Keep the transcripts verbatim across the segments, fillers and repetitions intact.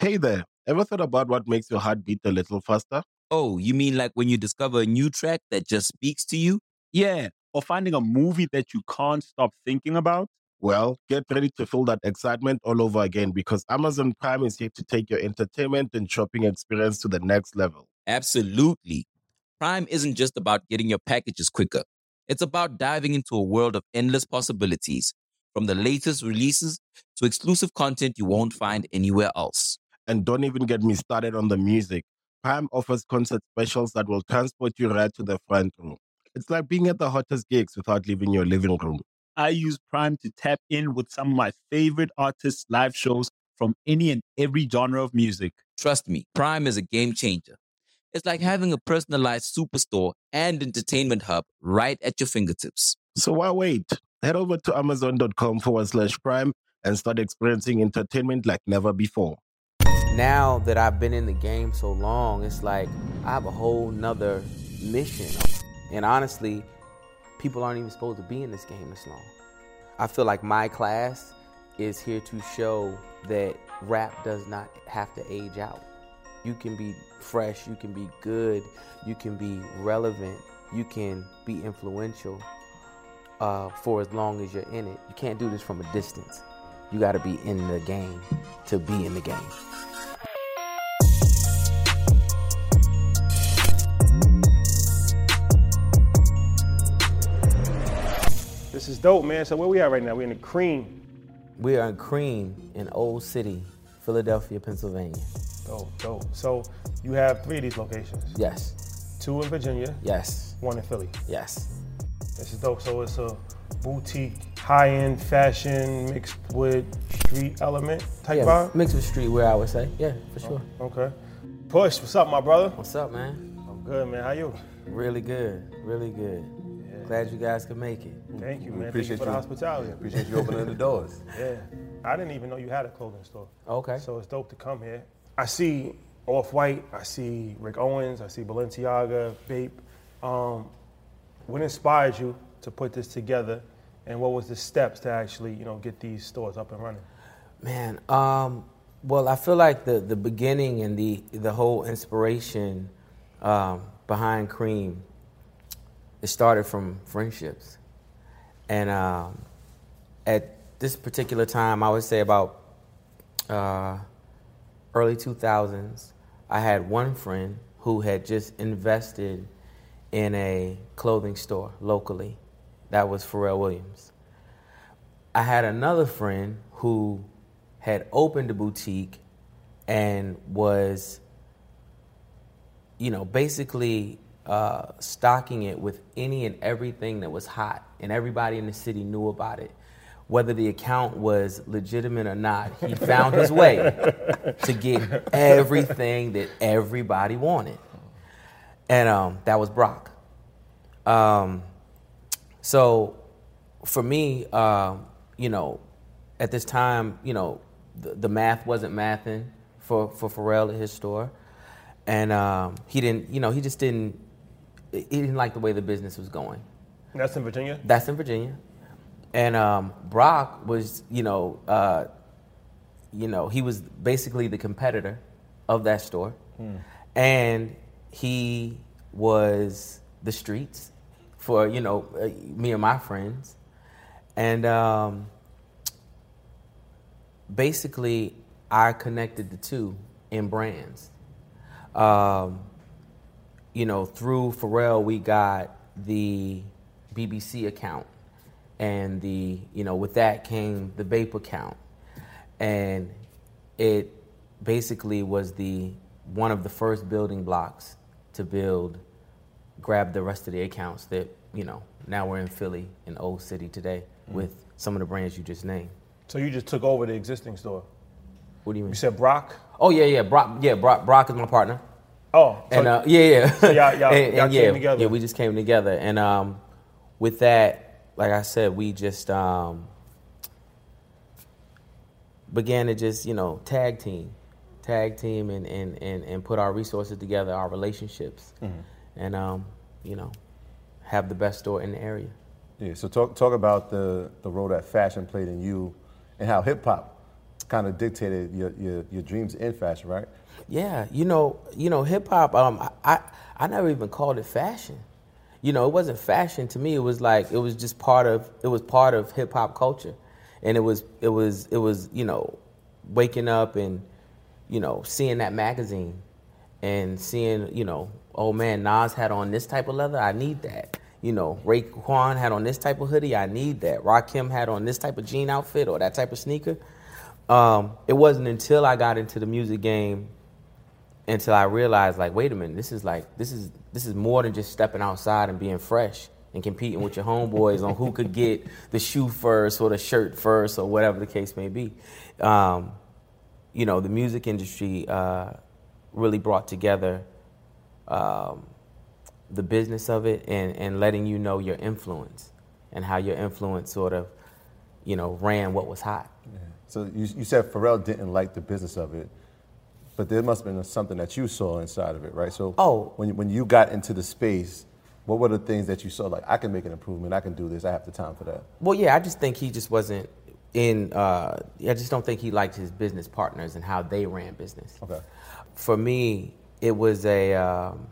Hey there, ever thought about what makes your heart beat a little faster? Oh, you mean like when you discover a new track that just speaks to you? Yeah, or finding a movie that you can't stop thinking about. Well, get ready to feel that excitement all over again because Amazon Prime is here to take your entertainment and shopping experience to the next level. Absolutely. Prime isn't just about getting your packages quicker. It's about diving into a world of endless possibilities, from the latest releases to exclusive content you won't find anywhere else. And don't even get me started on the music. Prime offers concert specials that will transport you right to the front row. It's like being at the hottest gigs without leaving your living room. I use Prime to tap in with some of my favorite artists' live shows from any and every genre of music. Trust me, Prime is a game changer. It's like having a personalized superstore and entertainment hub right at your fingertips. So why wait? Head over to amazon.com forward slash prime and start experiencing entertainment like never before. Now that I've been in the game so long, it's like I have a whole nother mission. And honestly, people aren't even supposed to be in this game this long. I feel like my class is here to show that rap does not have to age out. You can be fresh, you can be good, you can be relevant, you can be influential uh, for as long as you're in it. You can't do this from a distance. You gotta be in the game to be in the game. This is dope, man. So where we at right now? We're in the Cream. We are in Cream in Old City, Philadelphia, Pennsylvania. Dope, dope. So you have three of these locations. Yes, Two in Virginia, yes, one in Philly. yes. This is dope. So it's a boutique, high-end fashion mixed with street element type Yeah, vibe? mixed with streetwear, I would say. Yeah, for sure. Okay. Push, what's up, my brother? What's up, man? I'm good, man. How you? Really good, really good. Glad you guys could make it. Thank you, man. Thank you appreciate for the you. hospitality. Appreciate you opening the doors. Yeah. I didn't even know you had a clothing store. Okay. So it's dope to come here. I see Off-White, I see Rick Owens, I see Balenciaga, Bape. Um, what inspired you to put this together, and what was the steps to actually, you know, get these stores up and running? Man, um, well, I feel like the, the beginning and the, the whole inspiration um, behind Cream, it started from friendships. And um, at this particular time, I would say about uh, early two thousands, I had one friend who had just invested in a clothing store locally. That was Pharrell Williams. I had another friend who had opened a boutique and was, you know, basically uh, stocking it with any and everything that was hot, and everybody in the city knew about it. Whether the account was legitimate or not, he found his way to get everything that everybody wanted. And um, that was Brock. Um, so for me, uh, you know, at this time, you know, the, the math wasn't mathing for, for Pharrell at his store. And um, he didn't, you know, he just didn't, he didn't like the way the business was going. That's in Virginia? That's in Virginia. And um, Brock was, you know, uh, you know, he was basically the competitor of that store. Hmm. And he was the streets for, you know, uh, me and my friends. And um, basically, I connected the two in brands. Um, you know, through Pharrell, we got the B B C account. And the, you know, with that came the Bape account. And it basically was the one of the first building blocks to build, grab the rest of the accounts that, you know, now we're in Philly, in Old City today, mm-hmm. with some of the brands you just named. So you just took over the existing store? What do you mean? You said Brock? Oh, yeah, yeah, Brock, yeah, Brock, Brock is my partner. Oh. So and uh, yeah, yeah. So y'all, y'all, and, y'all and came yeah, together? Yeah, we just came together. And um, with that, like I said, we just um, began to just, you know, tag team, tag team and, and, and, and put our resources together, our relationships, mm-hmm. and, um, you know, have the best store in the area. Yeah, so talk talk about the, the role that fashion played in you and how hip-hop kind of dictated your, your your dreams in fashion, right? Yeah, you know, you know, hip hop. Um, I, I I never even called it fashion. You know, it wasn't fashion to me. It was like it was just part of it was part of hip hop culture, and it was it was it was you know, waking up and you know seeing that magazine, and seeing you know, oh man, Nas had on this type of leather. I need that. You know, Raekwon had on this type of hoodie. I need that. Rakim had on this type of jean outfit or that type of sneaker. Um, it wasn't until I got into the music game until I realized, like, wait a minute, this is like this is this is more than just stepping outside and being fresh and competing with your homeboys on who could get the shoe first or the shirt first or whatever the case may be. Um, you know, the music industry uh, really brought together um, the business of it and, and letting you know your influence and how your influence sort of, you know, ran what was hot. Yeah. So you, you said Pharrell didn't like the business of it, but there must have been something that you saw inside of it, right? So oh. when, when you got into the space, what were the things that you saw, like, I can make an improvement, I can do this, I have the time for that? Well, yeah, I just think he just wasn't in, uh, I just don't think he liked his business partners and how they ran business. Okay. For me, it was a, um,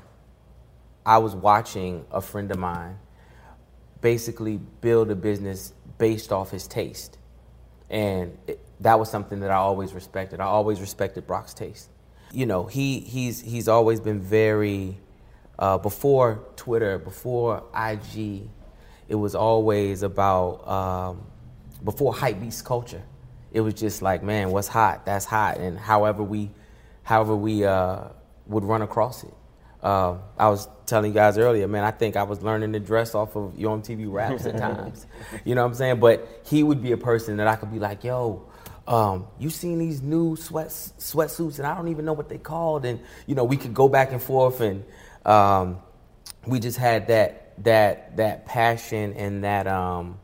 I was watching a friend of mine basically build a business based off his taste. And it, that was something that I always respected. I always respected Brock's taste. You know, he he's he's always been very, uh, before Twitter, before I G, it was always about, um, before hypebeast culture, it was just like, man, what's hot, that's hot. And however we, however we uh, would run across it. Uh, I was telling you guys earlier, man, I think I was learning to dress off of Yo M T V Raps at times. You know what I'm saying? But he would be a person that I could be like, yo, um, you seen these new sweat sweatsuits, and I don't even know what they called. And, you know, we could go back and forth, and um, we just had that that that passion and that um,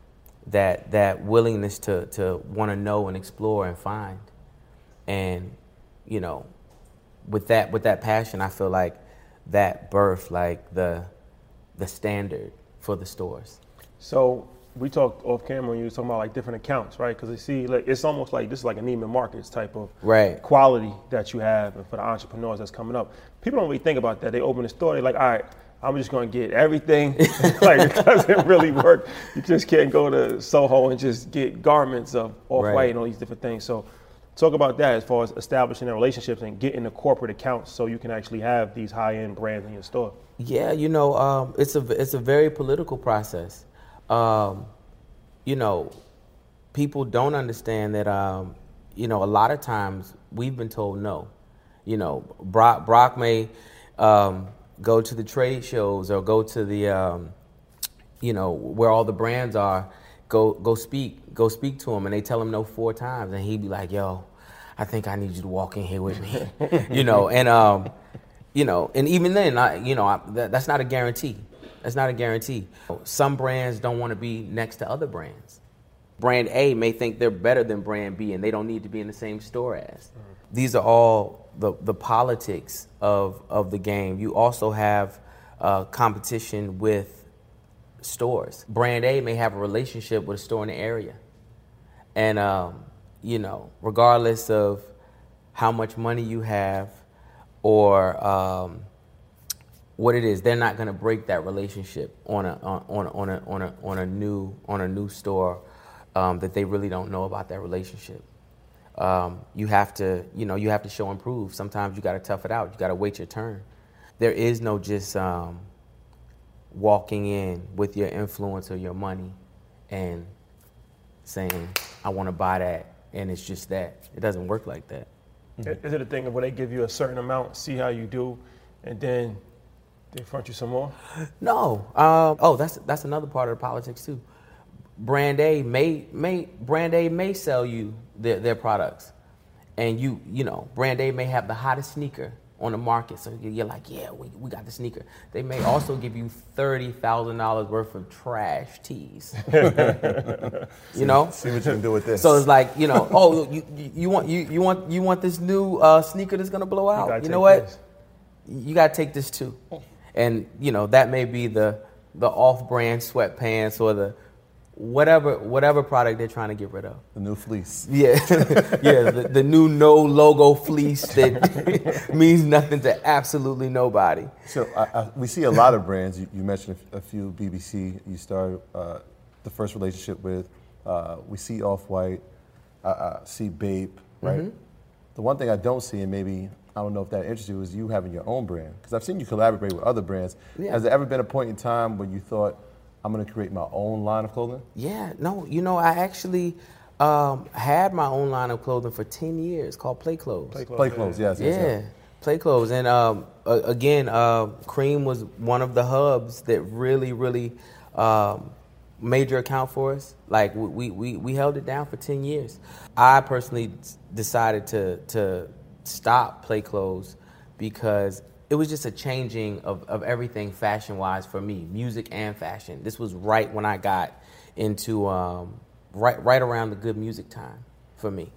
that that willingness to to want to know and explore and find. And, you know, with that with that passion, I feel like that birthed like the the standard for the stores. So we talked off camera, and you were talking about like different accounts, right? Because you see, like, it's almost like this is like a Neiman Marcus type of right. quality that you have, and for the entrepreneurs that's coming up, people don't really think about that. They open a store, they're like, all right, I'm just going to get everything. Like, it doesn't really work. You just can't go to Soho and just get garments of Off-White right. and all these different things. So talk about that as far as establishing the relationships and getting the corporate accounts so you can actually have these high-end brands in your store. Yeah, you know, um, it's a it's a very political process. Um, you know, people don't understand that, um, you know, a lot of times we've been told no. You know, Brock, Brock may um, go to the trade shows or go to the, um, you know, where all the brands are, go go speak, go speak to them, and they tell him no four times, and he'd be like, yo, I think I need you to walk in here with me, you know, and, um, you know, and even then, I, you know, I, that, that's not a guarantee. That's not a guarantee. Some brands don't want to be next to other brands. Brand A may think they're better than brand B, and they don't need to be in the same store as. Mm-hmm. These are all the, the politics of, of the game. You also have uh, competition with stores. Brand A may have a relationship with a store in the area. And, um, you know, regardless of how much money you have or um, what it is, they're not going to break that relationship on a on a, on a on a on a new on a new store um, that they really don't know about that relationship. Um, you have to, you know, you have to show and prove. Sometimes you got to tough it out. You got to wait your turn. There is no just um, walking in with your influence or your money and saying, I want to buy that, and it's just that. It doesn't work like that. Mm-hmm. Is it a thing of where they give you a certain amount, see how you do, and then they front you some more? No. Um, oh, that's that's another part of the politics too. Brand A may may Brand A may sell you their, their products, and you you know Brand A may have the hottest sneaker on the market, so you're like, yeah, we we got the sneaker. They may also give you thirty thousand dollars worth of trash tees. You know, see what you can do with this. So it's like, you know, oh, you you want you you want you want this new uh, sneaker that's gonna blow out. You, you know what? This. You gotta take this too. And, you know, that may be the the off-brand sweatpants or the whatever whatever product they're trying to get rid of. The new fleece. Yeah, yeah, the, the new no logo fleece that means nothing to absolutely nobody. So I, I, we see a lot of brands. You, you mentioned a, a few. B B C. You started uh, the first relationship with. Uh, we see Off-White. I uh, uh, see Bape. Right. Mm-hmm. The one thing I don't see, and maybe I don't know if that interests you, is you having your own brand. Because I've seen you collaborate with other brands. Yeah. Has there ever been a point in time when you thought, I'm going to create my own line of clothing? Yeah, no, you know, I actually um, had my own line of clothing for ten years called Play Clothes. Play Clothes, Play Clothes yes, yes, yeah. yes. Play Clothes. And um, uh, again, uh, Cream was one of the hubs that really, really um, major account for us. Like, we, we, we held it down for ten years. I personally decided to, to stop Play Clothes because it was just a changing of, of everything fashion-wise for me, music and fashion. This was right when I got into, um, right right around the good music time for me.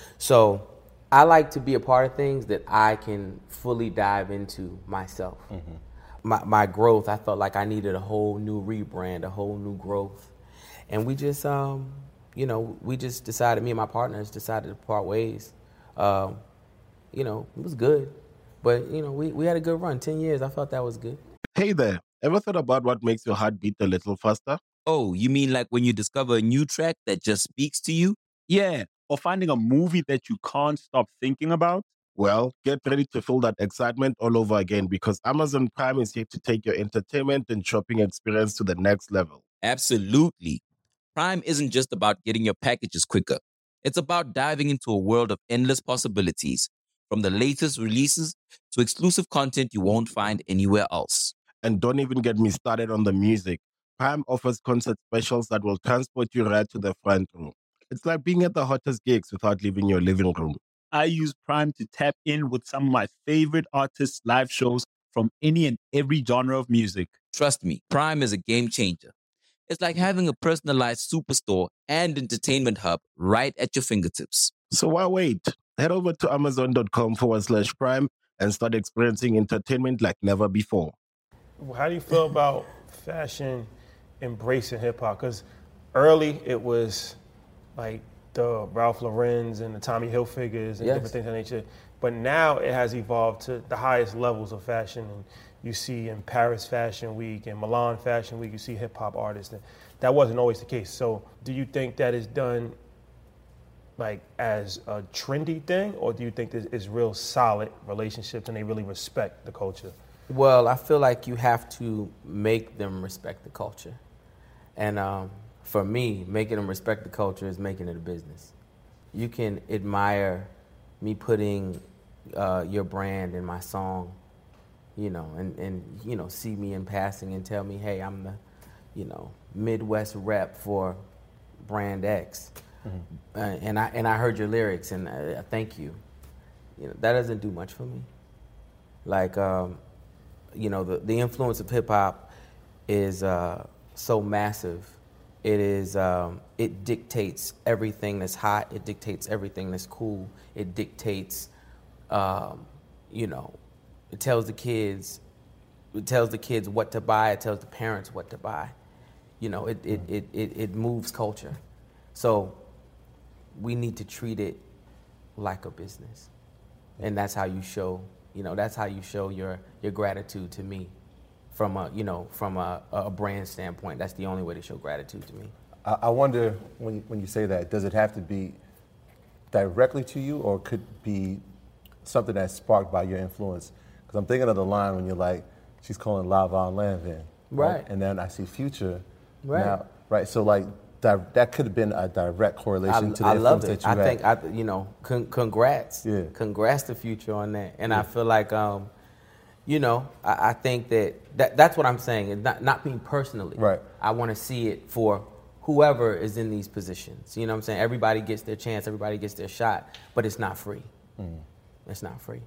So I like to be a part of things that I can fully dive into myself. Mm-hmm. My, my growth, I felt like I needed a whole new rebrand, a whole new growth. And we just, um, you know, we just decided, me and my partners decided to part ways. Um, you know, it was good. But, you know, we, we had a good run, ten years. I felt that was good. Hey there, ever thought about what makes your heart beat a little faster? Oh, you mean like when you discover a new track that just speaks to you? Yeah, or finding a movie that you can't stop thinking about? Well, get ready to feel that excitement all over again because Amazon Prime is here to take your entertainment and shopping experience to the next level. Absolutely. Prime isn't just about getting your packages quicker. It's about diving into a world of endless possibilities, from the latest releases to exclusive content you won't find anywhere else. And don't even get me started on the music. Prime offers concert specials that will transport you right to the front row. It's like being at the hottest gigs without leaving your living room. I use Prime to tap in with some of my favorite artists' live shows from any and every genre of music. Trust me, Prime is a game changer. It's like having a personalized superstore and entertainment hub right at your fingertips. So why wait? Head over to amazon.com forward slash prime and start experiencing entertainment like never before. How do you feel about fashion embracing hip hop? Because early it was like the Ralph Lauren's and the Tommy Hilfigers and yes. different things of that nature. But now it has evolved to the highest levels of fashion. And you see in Paris Fashion Week and Milan Fashion Week, you see hip hop artists. And that wasn't always the case. So do you think that is done like as a trendy thing, or do you think this is real solid relationships and they really respect the culture? Well, I feel like you have to make them respect the culture. And um, for me, making them respect the culture is making it a business. You can admire me putting uh, your brand in my song, you know, and, and, you know, see me in passing and tell me, hey, I'm the, you know, Midwest rep for brand X. Mm-hmm. Uh, and I and I heard your lyrics, and I, I thank you. You know, that doesn't do much for me. Like, um, you know, the, the influence of hip hop is uh, so massive. It is. Um, it dictates everything that's hot. It dictates everything that's cool. It dictates, um, you know, it tells the kids, it tells the kids what to buy. It tells the parents what to buy. You know, it it it it, it moves culture. So we need to treat it like a business. And that's how you show, you know, that's how you show your, your gratitude to me from a, you know, from a, a brand standpoint. That's the only way to show gratitude to me. I, I wonder when, when you say that, does it have to be directly to you or could be something that's sparked by your influence? Because I'm thinking of the line when you're like, she's calling La Von Lanvin. Right. right. And then I see Future. Right. Now, right. So like, that could have been a direct correlation I, to the I influence love it. that you I had. think, I, you know, con- congrats. Yeah. Congrats to Future on that. And yeah. I feel like, um, you know, I, I think that, that that's what I'm saying. It's not, not being personally. Right. I want to see it for whoever is in these positions. You know what I'm saying? Everybody gets their chance. Everybody gets their shot. But it's not free. Mm. It's not free.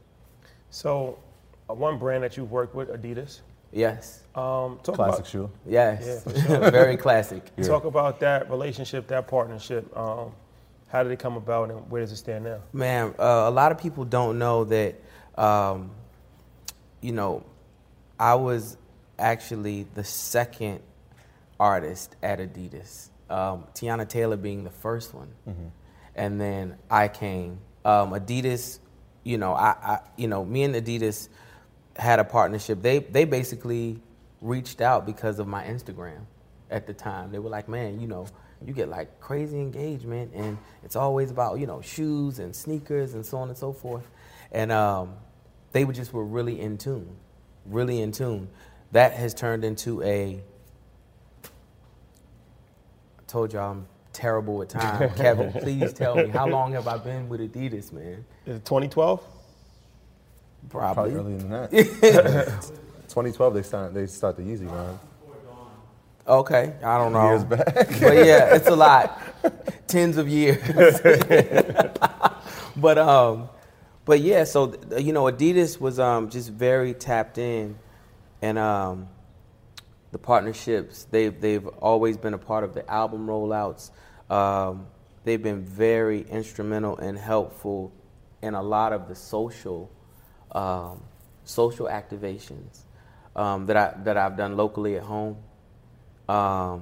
So uh, one brand that you've worked with, Adidas. Yes. Um, talk classic about, shoe. Yes. Yeah, for sure. Very classic. Yeah. Talk about that relationship, that partnership. Um, how did it come about and where does it stand now? Man, uh, a lot of people don't know that, um, you know, I was actually the second artist at Adidas. Um, Tiana Taylor being the first one, mm-hmm. and then I came. Um, Adidas, you know, I, I, you know, me and Adidas had a partnership. They they basically reached out because of my Instagram at the time. They were like, man, you know, you get like crazy engagement, and it's always about, you know, shoes and sneakers and so on and so forth. And um, they were just were really in tune, really in tune. That has turned into a. I told y'all I'm terrible with time. Kevin, please tell me, how long have I been with Adidas, man? Is it twenty twelve? Probably. Probably earlier than that. twenty twelve, they start they start the Yeezy run. Okay, I don't know. Years back. But yeah, it's a lot. Tens of years. but um, but yeah, so you know, Adidas was um just very tapped in, and um, the partnerships they've they've always been a part of the album rollouts. Um, they've been very instrumental and helpful in a lot of the social um, social activations um, that I that I've done locally at home. Um,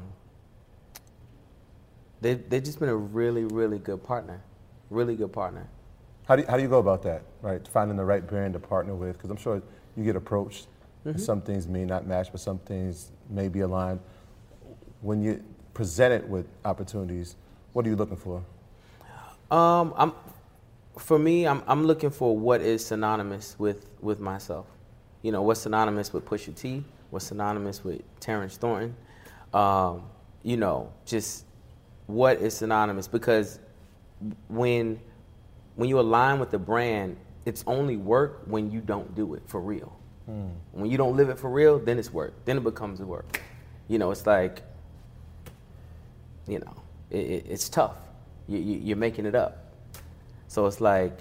they they've just been a really really good partner, really good partner. How do you, how do you go about that, right? Finding the right brand to partner with, because I'm sure you get approached. Mm-hmm. And some things may not match, but some things may be aligned. When you presented with opportunities, what are you looking for? Um, I'm for me, I'm I'm looking for what is synonymous with with myself. You know, what's synonymous with Pusha T? What's synonymous with Terrence Thornton? Um, you know, just what is synonymous, because when when you align with the brand, it's only work when you don't do it for real. Mm. When you don't live it for real, then it's work. Then it becomes work. You know, it's like, you know, it, it, it's tough. You, you, you're making it up. So it's like,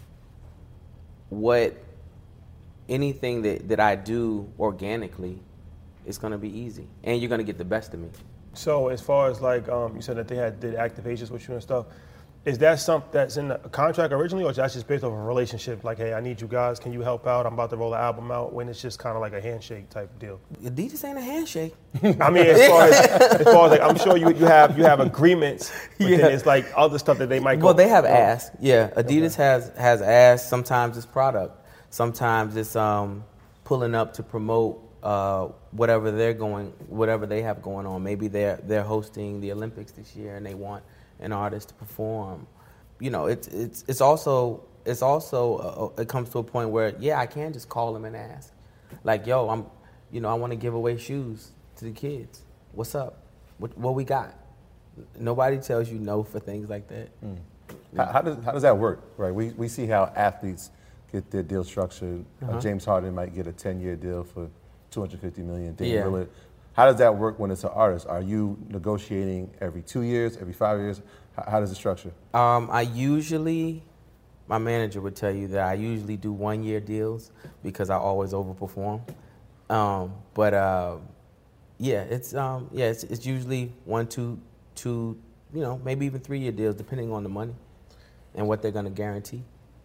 what anything that, that I do organically, it's going to be easy, and you're going to get the best of me. So as far as like um, you said that they had did activations with you and stuff, is that something that's in the contract originally, or is that just based off of a relationship? Like, hey, I need you guys. Can you help out? I'm about to roll an album out. When it's just kind of like a handshake type deal. Adidas ain't a handshake. I mean, as far as, as far as like, I'm sure you you have you have agreements, but yeah. Then it's like other stuff that they might. Go, well, they have go. ask. Yeah, Adidas okay. has has asked. Sometimes it's product. Sometimes it's um, pulling up to promote uh, whatever they're going, whatever they have going on. Maybe they're they're hosting the Olympics this year and they want an artist to perform. You know, it's it's it's also it's also uh, it comes to a point where yeah, I can just call them and ask, like, yo, I'm, you know, I want to give away shoes to the kids. What's up? What what we got? Nobody tells you no for things like that. Mm. How, how does how does that work? Right, we we see how athletes get their deal structured. Uh-huh. Uh, James Harden might get a ten-year deal for two hundred fifty million dollars. Yeah. Lillard. How does that work when it's an artist? Are you negotiating every two years, every five years? How, how does it structure? Um, I usually, my manager would tell you that I usually do one-year deals because I always overperform. Um, but uh, yeah, it's um, yeah, it's, it's usually one, two, two, you know, maybe even three-year deals, depending on the money and what they're going to guarantee.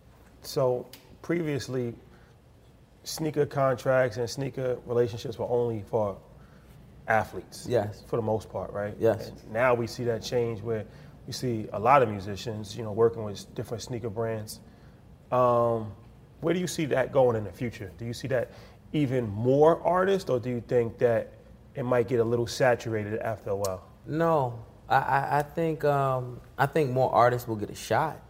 So previously, sneaker contracts and sneaker relationships were only for athletes. Yes. For the most part, right? Yes. And now we see that change where we see a lot of musicians, you know, working with different sneaker brands. Um, where do you see that going in the future? Do you see that even more artists, or do you think that it might get a little saturated after a while? No, I, I, I think um, I think more artists will get a shot,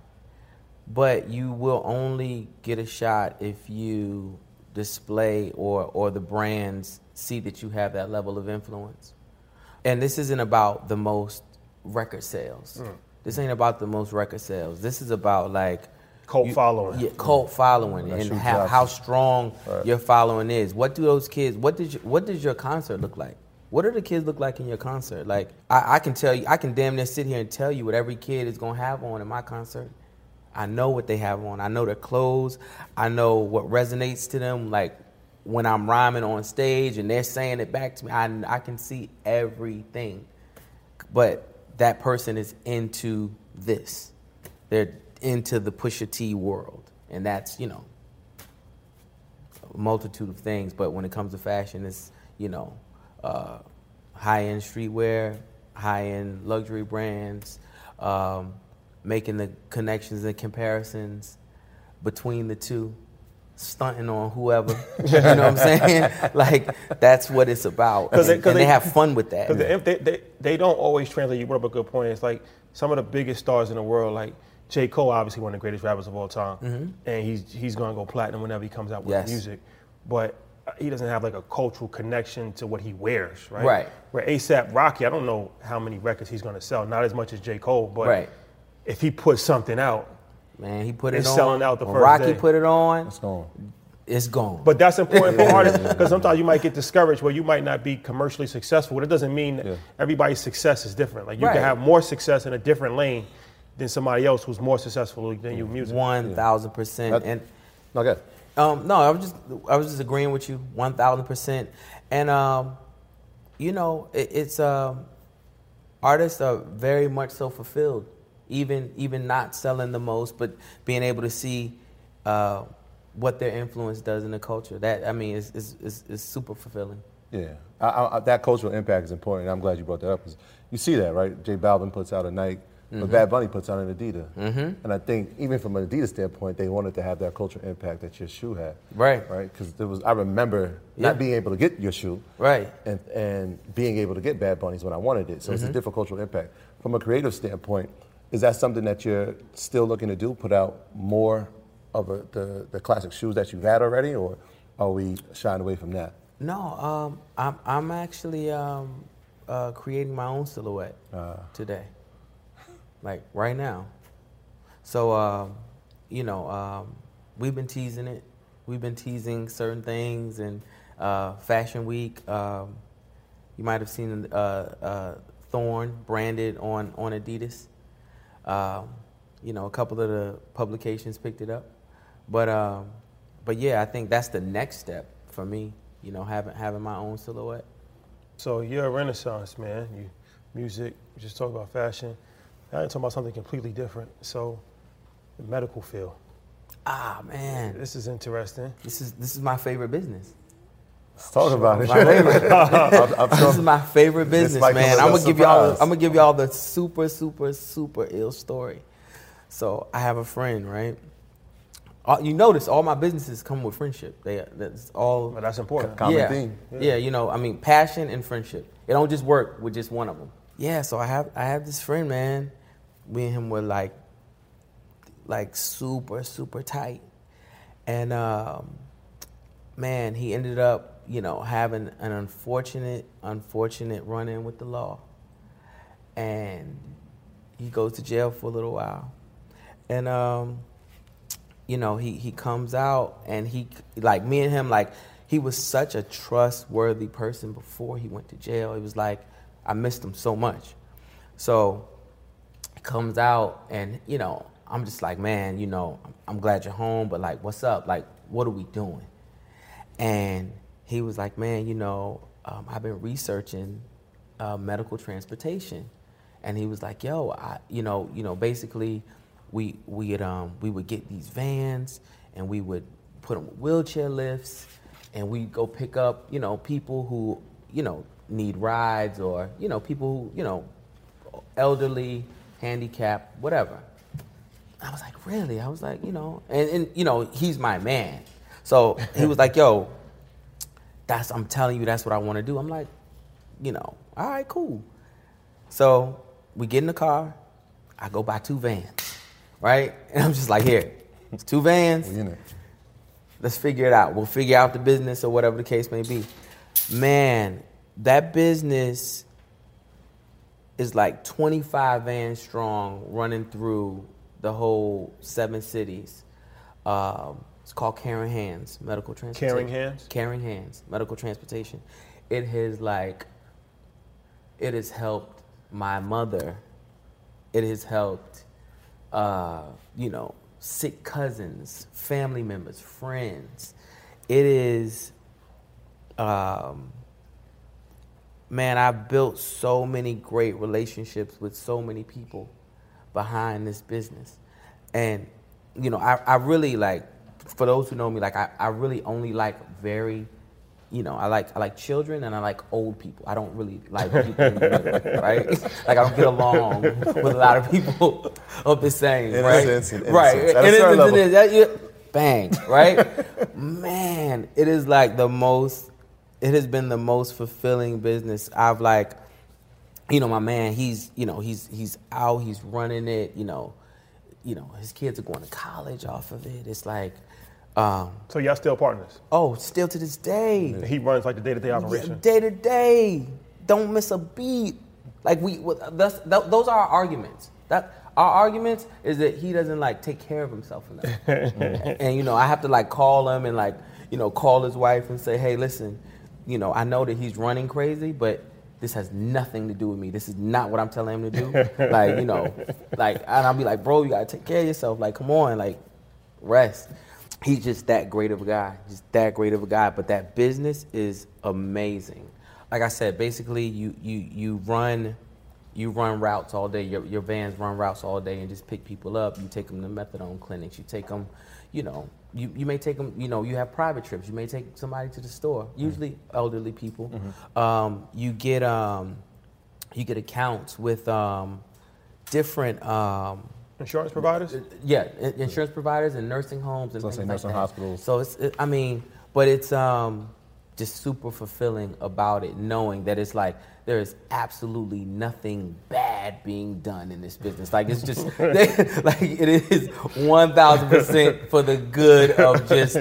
but you will only get a shot if you display or or the brands see that you have that level of influence. And this isn't about the most record sales. Mm. This ain't about the most record sales. This is about like cult you, following. Yeah, cult following, mm. and how, how strong right. your following is. What do those kids? What did you, what does your concert look like? What do the kids look like in your concert? Like I, I can tell you, I can damn near sit here and tell you what every kid is gonna have on in my concert. I know what they have on. I know their clothes. I know what resonates to them. Like when I'm rhyming on stage and they're saying it back to me, I, I can see everything. But that person is into this. They're into the Pusha T world. And that's, you know, a multitude of things. But when it comes to fashion, it's, you know, uh, high-end streetwear, high-end luxury brands, um, making the connections and comparisons between the two, stunting on whoever. You know what I'm saying? Like, that's what it's about. Cause and, they, cause and they, they have fun with that. Because they, they, they don't always translate. You brought up a good point. It's like some of the biggest stars in the world, like J. Cole, obviously one of the greatest rappers of all time, mm-hmm. and he's he's going to go platinum whenever he comes out with Yes. music. But he doesn't have like a cultural connection to what he wears, right? Right. Where ASAP Rocky, I don't know how many records he's going to sell, not as much as J. Cole, but Right. if he puts something out, Man, he put it It's on. selling out the When first Rocky day. put it on, It's gone. it's gone. but that's important for artists because sometimes you might get discouraged where you might not be commercially successful. But it doesn't mean that Yeah. everybody's success is different. Like you Right. can have more success in a different lane than somebody else who's more successful than you in music. One thousand percent. That- And No, go ahead. um, no, I was just I was just agreeing with you, one thousand percent. And um, you know, it, it's um, artists are very much so fulfilled, even even not selling the most, but being able to see uh, what their influence does in the culture. That I mean, is is is, is super fulfilling. Yeah, I, I, I- that cultural impact is important. I'm glad you brought that up. 'Cause you see that, right? J Balvin puts out a Nike, Mm-hmm. but Bad Bunny puts out an Adidas. Mm-hmm. And I think even from an Adidas standpoint, they wanted to have that cultural impact that your shoe had. Right. Right? Because there was, I remember Yeah. not being able to get your shoe. Right. And, and being able to get Bad Bunnies when I wanted it. So it's a different cultural impact. From a creative standpoint, is that something that you're still looking to do? Put out more of a, the, the classic shoes that you've had already? Or are we shying away from that? No, um, I'm I'm actually um, uh, creating my own silhouette today, like right now. So um, you know, um, we've been teasing it. We've been teasing certain things, and uh, Fashion Week. Um, you might have seen uh, uh, Thorn branded on on Adidas. Um, you know, a couple of the publications picked it up, but um, but yeah, I think that's the next step for me. You know, having having my own silhouette. So you're a renaissance man. You music, you just talk about fashion. Now you're talking about something completely different. So the medical field. Ah man, This is interesting. this is this is my favorite business. Let's talk about it. My favorite. I'm- I'm This sure- is my favorite This business, might come man. as a I'm gonna give y'all. surprise. I'm gonna give y'all the super, super, super ill story. So I have a friend, right? All, you notice all my businesses come with friendship. They that's all. But that's important. Common yeah. theme. Yeah, you know, I mean, passion and friendship. It don't just work with just one of them. Yeah, so I have I have this friend, man. Me and him were like, like super, super tight, and um, man, he ended up, you know, having an unfortunate, unfortunate run-in with the law, and he goes to jail for a little while, and um, you know, he he comes out, and he like me and him, like he was such a trustworthy person before he went to jail. It was like I missed him so much, so he comes out, and you know, I'm just like, man, you know, I'm glad you're home, but like, what's up? Like, what are we doing? And he was like, man, you know, um, I've been researching uh, medical transportation, and he was like, yo, I, you know, you know, basically, we we would um we would get these vans, and we would put them with wheelchair lifts, and we go pick up, you know, people who, you know, need rides, or you know, people who, you know, elderly, handicapped, whatever. I was like, really? I was like, you know, and, and you know, he's my man. So he was like, yo, that's, I'm telling you, that's what I want to do. I'm like, you know, all right, cool. So we get in the car. I go buy two vans, right? And I'm just like, here, it's two vans. We in it. Let's figure it out. We'll figure out the business or whatever the case may be. Man, that business is like twenty-five vans strong, running through the whole seven cities. Um, it's called Caring Hands Medical Transportation. Caring Hands? Caring Hands Medical Transportation. It has like, it has helped my mother. It has helped, uh, you know, sick cousins, family members, friends. It is, um, man, I've built so many great relationships with so many people behind this business. And, you know, I, I really like, for those who know me, like I, I really only like very you know, I like I like children and I like old people. I don't really like people in the middle, right? Like I don't get along with a lot of people of the same, right? Innocence and right. innocence. At a certain level. Innocence, that, yeah, bang, right? Man, it is like the most. It has been the most fulfilling business. I've like, you know, my man. He's you know he's he's out. He's running it. You know, you know his kids are going to college off of it. It's like. Um, So y'all still partners? oh, still to this day. He runs like the day-to-day operation. Day to day, don't miss a beat. Like we, that's, that, those are our arguments. That our arguments is that he doesn't like take care of himself enough. and, and you know, I have to like call him and like you know call his wife and say, hey, listen, you know, I know that he's running crazy, but this has nothing to do with me. This is not what I'm telling him to do. like you know, like and I'll be like, bro, you gotta take care of yourself. Like, come on, like rest. He's just that great of a guy, just that great of a guy. But that business is amazing. Like I said, basically you you you run you run routes all day. Your your vans run routes all day and just pick people up. You take them to methadone clinics. You take them, you know, you, you may take them, you know, you have private trips. You may take somebody to the store, usually elderly people. Mm-hmm. Um, you get um, you get accounts with um, different. Um, Insurance providers? Yeah, in- insurance providers and nursing homes and So things say like nursing that. hospitals. So it's, it, I mean, but it's um, just super fulfilling about it, knowing that it's like there is absolutely nothing bad being done in this business. Like it's just like it is one thousand percent for the good of just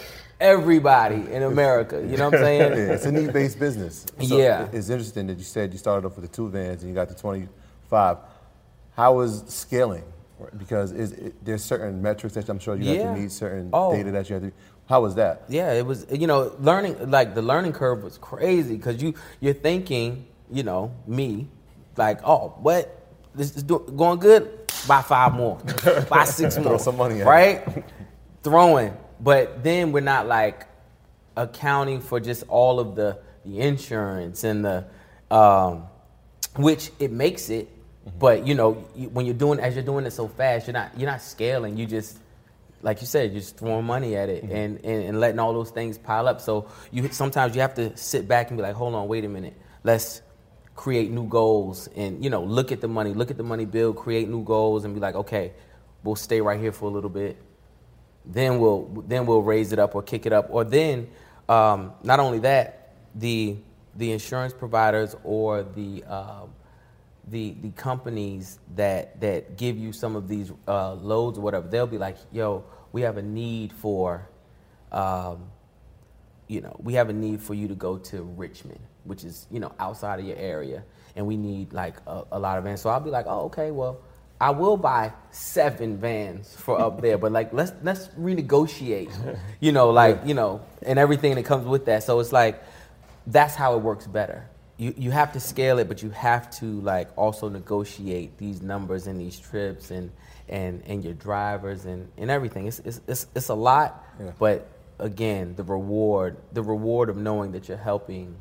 everybody in America. You know what I'm saying? Yeah, it's a need-based business. So Yeah. It's interesting that you said you started off with the two vans and you got to twenty-five. How was scaling? Because is it, there's certain metrics that I'm sure you Yeah. have to meet, certain Oh. data that you have to. How was that? Yeah, it was, you know, learning, like the learning curve was crazy because you, you're thinking, you know, me, like, oh, what? This is do- going good? Buy five more. Buy six more. Throw some money at it. Right? Throwing. But then we're not like accounting for just all of the, the insurance and the, um, which it makes it. But you know, you, when you're doing as you're doing it so fast, you're not you're not scaling. You just, like you said, you're just throwing money at it mm-hmm. and, and, and letting all those things pile up. So you sometimes you have to sit back and be like, hold on, wait a minute. Let's create new goals and you know look at the money, look at the money bill, create new goals, and be like, okay, we'll stay right here for a little bit. Then we'll then we'll raise it up or kick it up. Or then um, not only that, the the insurance providers or the um, the the companies that that give you some of these uh, loads or whatever, they'll be like, yo, we have a need for, um, you know, we have a need for you to go to Richmond, which is, you know, outside of your area, and we need like a, a lot of vans. So I'll be like, oh, okay, well, I will buy seven vans for up there, but like let's let's renegotiate, you know, like you know, and everything that comes with that. So it's like that's how it works better. You you have to scale it, but you have to like also negotiate these numbers and these trips and and, and your drivers and, and everything. It's it's it's, it's a lot, yeah. But again, the reward the reward of knowing that you're helping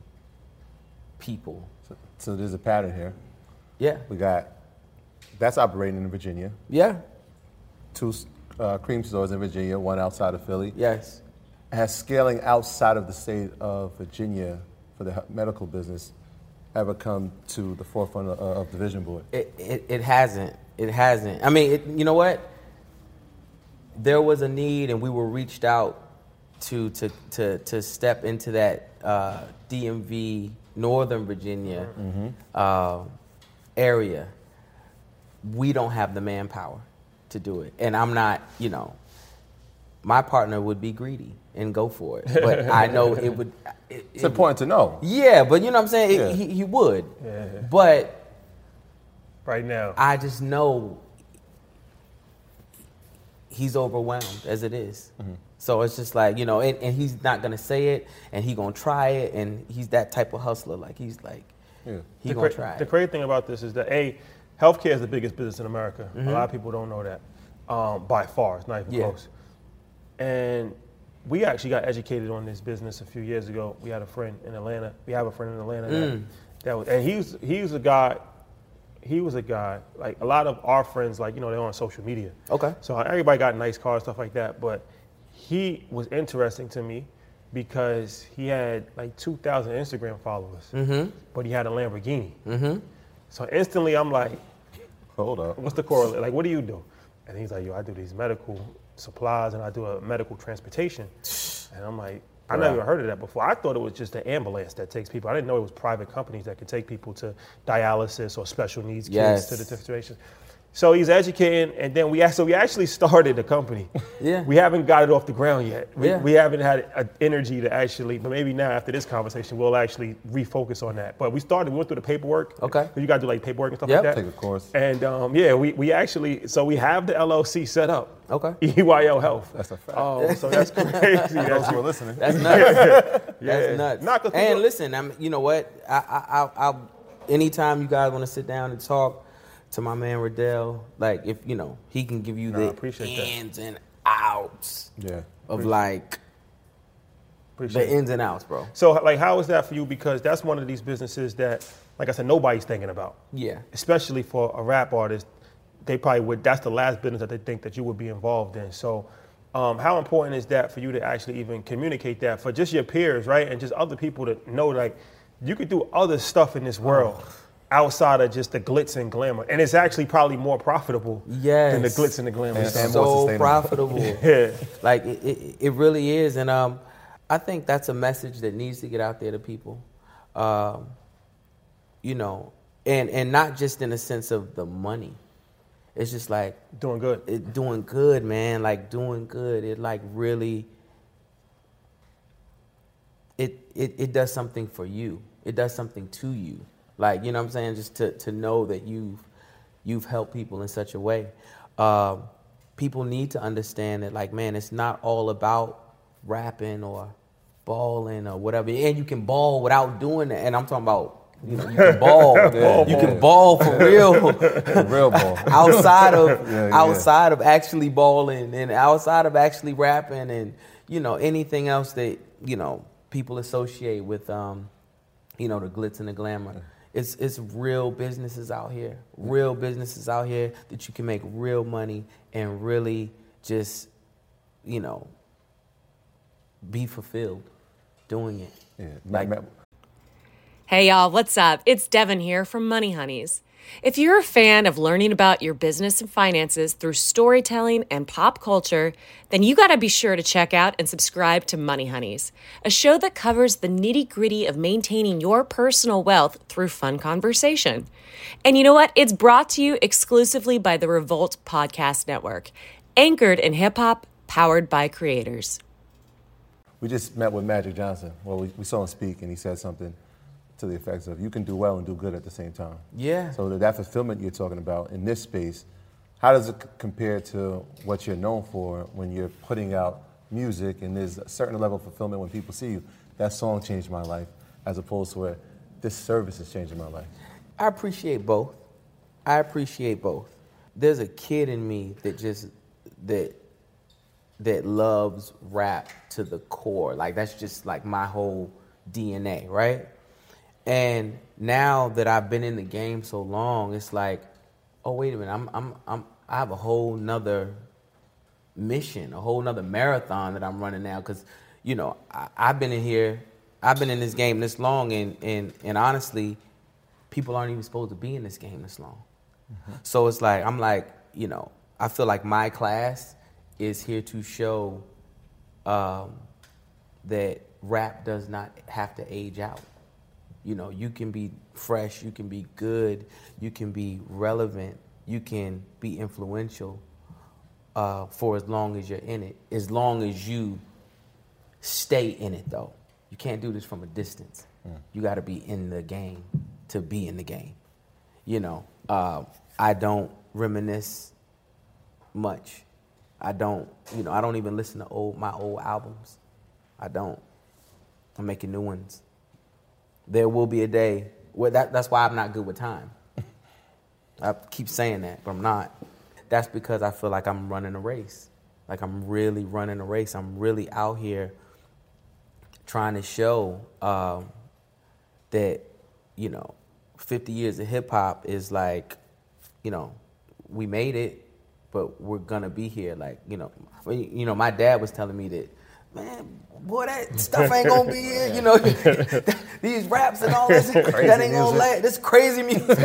people. So, so there's a pattern here. Yeah. We got that's operating in Virginia. Yeah. Two uh, cream stores in Virginia, one outside of Philly. Yes. Has scaling outside of the state of Virginia for the medical business ever come to the forefront of, of the vision board? It, it it hasn't. It hasn't. I mean, it, you know what? There was a need, and we were reached out to to to to step into that uh, D M V, Northern Virginia mm-hmm. uh, area. We don't have the manpower to do it, and I'm not. You know, my partner would be greedy and go for it, but I know it would. It, it's it, important to know. Yeah, but you know what I'm saying? It, Yeah. he, he would. Yeah. But Right now. I just know he's overwhelmed as it is. Mm-hmm. So it's just like, you know, and, and he's not going to say it, and he's going to try it, and he's that type of hustler. Like, he's like, Yeah. he's The going to cra- try The it. crazy thing about this is that, A, healthcare is the biggest business in America. Mm-hmm. A lot of people don't know that. Um, by far, it's not even Yeah. close. And we actually got educated on this business a few years ago. We had a friend in Atlanta. We have a friend in Atlanta that, Mm. that was, and he was, he was a guy, he was a guy, like a lot of our friends, like, you know, they're on social media. Okay. So everybody got nice cars, stuff like that. But he was interesting to me because he had like two thousand Instagram followers, Mm-hmm. but he had a Lamborghini. Mm-hmm. So instantly I'm like, Hold up. what's the correlate? Like, what do you do? And he's like, yo, I do these medical supplies and I do a medical transportation. And I'm like, I Wow. never heard of that before. I thought it was just an ambulance that takes people. I didn't know it was private companies that could take people to dialysis or special needs kids Yes. to the different situations. So he's educating, and then we so we actually started the company. Yeah. We haven't got it off the ground yet. We, Yeah. we haven't had a energy to actually, but maybe now after this conversation, we'll actually refocus on that. But we started, we went through the paperwork. Okay. You got to do like paperwork and stuff Yep. like that. Take a course. And um, yeah, we, we actually, so we have the L L C set up. Okay. E Y L Health. That's a fact. Oh, so that's crazy. Those That's, who are listening. That's nuts. yeah. That's nuts. Not 'cause and people- listen, I'm. You know what? I, I, I, I, anytime you guys want to sit down and talk to my man Riddell, like if you know, he can give you Nah, I the appreciate that. ins and outs Yeah. of like Appreciate the it. ins and outs, bro. So like, how is that for you? Because that's one of these businesses that, like I said, nobody's thinking about. Yeah. Especially for a rap artist, they probably would, that's the last business that they think that you would be involved in. So um, how important is that for you to actually even communicate that for just your peers, right? And just other people to know, like, you could do other stuff in this world outside of just the glitz and glamour. And it's actually probably more profitable Yes. than the glitz and the glamour. And stuff. more So sustainable. profitable. Yeah. Like it, it, it really is, and um, I think that's a message that needs to get out there to people. Um, you know, and and not just in the sense of the money. It's just like Doing good. it doing good, man. Like doing good. It like really. It, it it does something for you. It does something to you. Like, you know what I'm saying? Just to, to know that you've you've helped people in such a way. Um, people need to understand that, like, man, it's not all about rapping or balling or whatever. And you can ball without doing it. And I'm talking about, you know, you can ball. you can ball for real. Real ball. outside of Yeah, yeah. outside of actually balling and outside of actually rapping and, you know, anything else that, you know, people associate with, um, you know, the glitz and the glamour. It's it's real businesses out here, real businesses out here that you can make real money and really just, you know, be fulfilled doing it. Yeah. Like- Ma- ma- Hey y'all, what's up? It's Devin here from Money Honeys. If you're a fan of learning about your business and finances through storytelling and pop culture, then you gotta be sure to check out and subscribe to Money Honeys, a show that covers the nitty-gritty of maintaining your personal wealth through fun conversation. And you know what? It's brought to you exclusively by the Revolt Podcast Network, anchored in hip-hop, powered by creators. We just met with Magic Johnson. Well, we, we saw him speak, and he said something to the effects of, you can do well and do good at the same time. Yeah. So that fulfillment you're talking about in this space, how does it c- compare to what you're known for when you're putting out music and there's a certain level of fulfillment when people see you? That song changed my life, as opposed to where this service is changing my life. I appreciate both. I appreciate both. There's a kid in me that just that that loves rap to the core. Like that's just like my whole D N A, right? And now that I've been in the game so long, it's like, oh wait a minute, I'm I'm I'm I have a whole nother mission, a whole nother marathon that I'm running now. Cause, you know, I, I've been in here, I've been in this game this long, and and and honestly, people aren't even supposed to be in this game this long. Mm-hmm. So it's like, I'm like, you know, I feel like my class is here to show um, that rap does not have to age out. You know, you can be fresh, you can be good, you can be relevant, you can be influential uh, for as long as you're in it, as long as you stay in it, though. You can't do this from a distance. Mm. You got to be in the game to be in the game. You know, uh, I don't reminisce much. I don't, you know, I don't even listen to old my old albums. I don't. I'm making new ones. There will be a day where that, that's why I'm not good with time. I keep saying that, but I'm not. That's because I feel like I'm running a race. Like I'm really running a race. I'm really out here trying to show um, that, you know, fifty years of hip hop is like, you know, we made it, but we're gonna be here. Like, you know, you know, my dad was telling me that man, boy, that stuff ain't gonna be here. You know, these raps and all this, that ain't gonna last. This crazy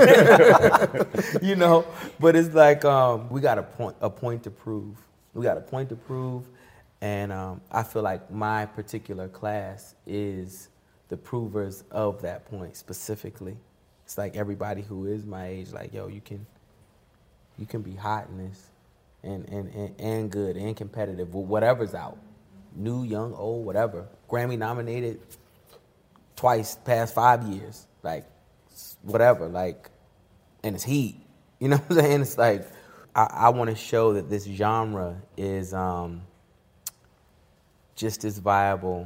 music. You know, but it's like um, we got a point, a point to prove. We got a point to prove, and um, I feel like my particular class is the provers of that point specifically. It's like everybody who is my age, like, yo, you can, you can be hot in this, and and and, and good and competitive with whatever's out. New, young, old, whatever. Grammy nominated twice past five years. Like, whatever. Like, and it's heat. You know what I'm saying? It's like, I, I want to show that this genre is um, just as viable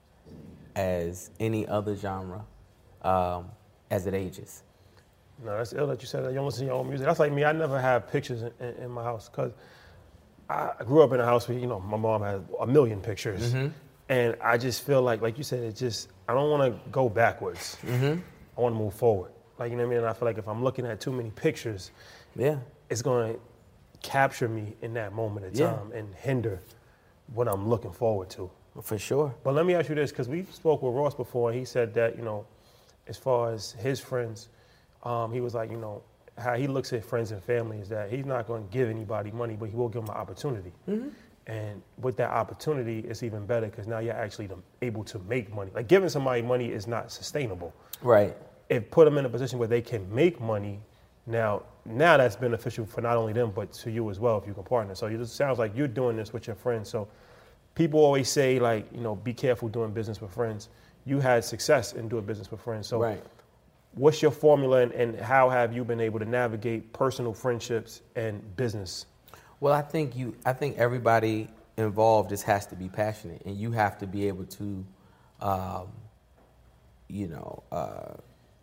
as any other genre um, as it ages. No, that's ill that you said that. You don't listen to your own music. That's like me. I never have pictures in, in, in my house because I grew up in a house where, you know, my mom had a million pictures. Mm-hmm. And I just feel like, like you said, it's just, I don't want to go backwards. Mm-hmm. I want to move forward. Like, you know what I mean? And I feel like if I'm looking at too many pictures, yeah, it's going to capture me in that moment of time yeah. and hinder what I'm looking forward to. For sure. But let me ask you this, because we spoke with Ross before, and he said that, you know, as far as his friends, um, he was like, you know, how he looks at friends and family is that he's not going to give anybody money, but he will give them an opportunity. Mm-hmm. And with that opportunity, it's even better because now you're actually able to make money. Like, giving somebody money is not sustainable. Right. If put them in a position where they can make money, now now that's beneficial for not only them, but to you as well if you can partner. So it sounds like you're doing this with your friends. So people always say, like, you know, be careful doing business with friends. You had success in doing business with friends. So right. What's your formula, and, and how have you been able to navigate personal friendships and business? Well, I think you. I think everybody involved just has to be passionate, and you have to be able to, um, you know, uh,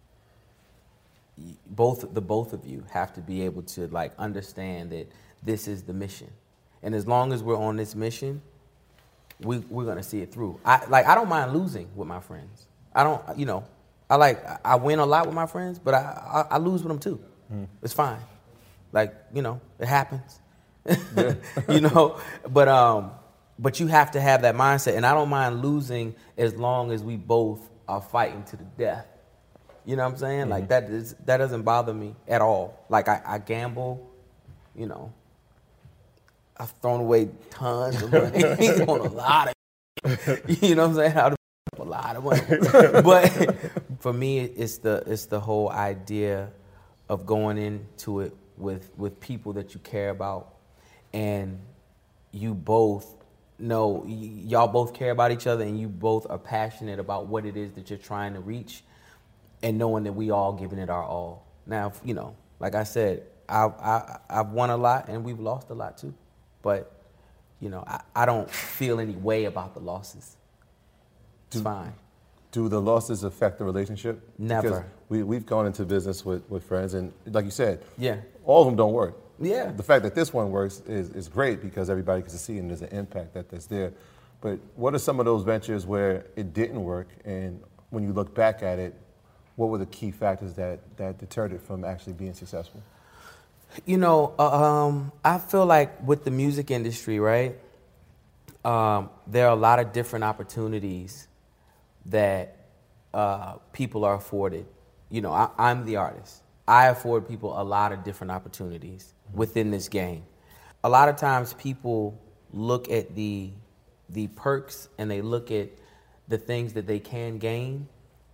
both the both of you have to be able to like understand that this is the mission, and as long as we're on this mission, we we're gonna see it through. I like. I don't mind losing with my friends. I don't. You know. I like, I win a lot with my friends, but I, I, I lose with them too. Mm. It's fine. Like, you know, it happens. Yeah. You know, but um, but you have to have that mindset. And I don't mind losing as long as we both are fighting to the death. You know what I'm saying? Mm-hmm. Like, that is that doesn't bother me at all. Like, I, I gamble, you know. I've thrown away tons of money on a lot of, you know what I'm saying? I'd a lot of money. But for me, it's the it's the whole idea of going into it with with people that you care about, and you both know y- y'all both care about each other, and you both are passionate about what it is that you're trying to reach, and knowing that we all giving it our all. Now, you know, like I said, I've I, I've won a lot, and we've lost a lot too, but you know, I, I don't feel any way about the losses. It's do, fine. Do the losses affect the relationship? Never. Because we, we've gone into business with, with friends, and like you said, yeah, all of them don't work. Yeah. The fact that this one works is, is great because everybody gets to see and there's an impact that, that's there. But what are some of those ventures where it didn't work, and when you look back at it, what were the key factors that, that deterred it from actually being successful? You know, um, I feel like with the music industry, right, um, there are a lot of different opportunities that uh, people are afforded. You know, I, I'm the artist. I afford people a lot of different opportunities within this game. A lot of times people look at the the perks and they look at the things that they can gain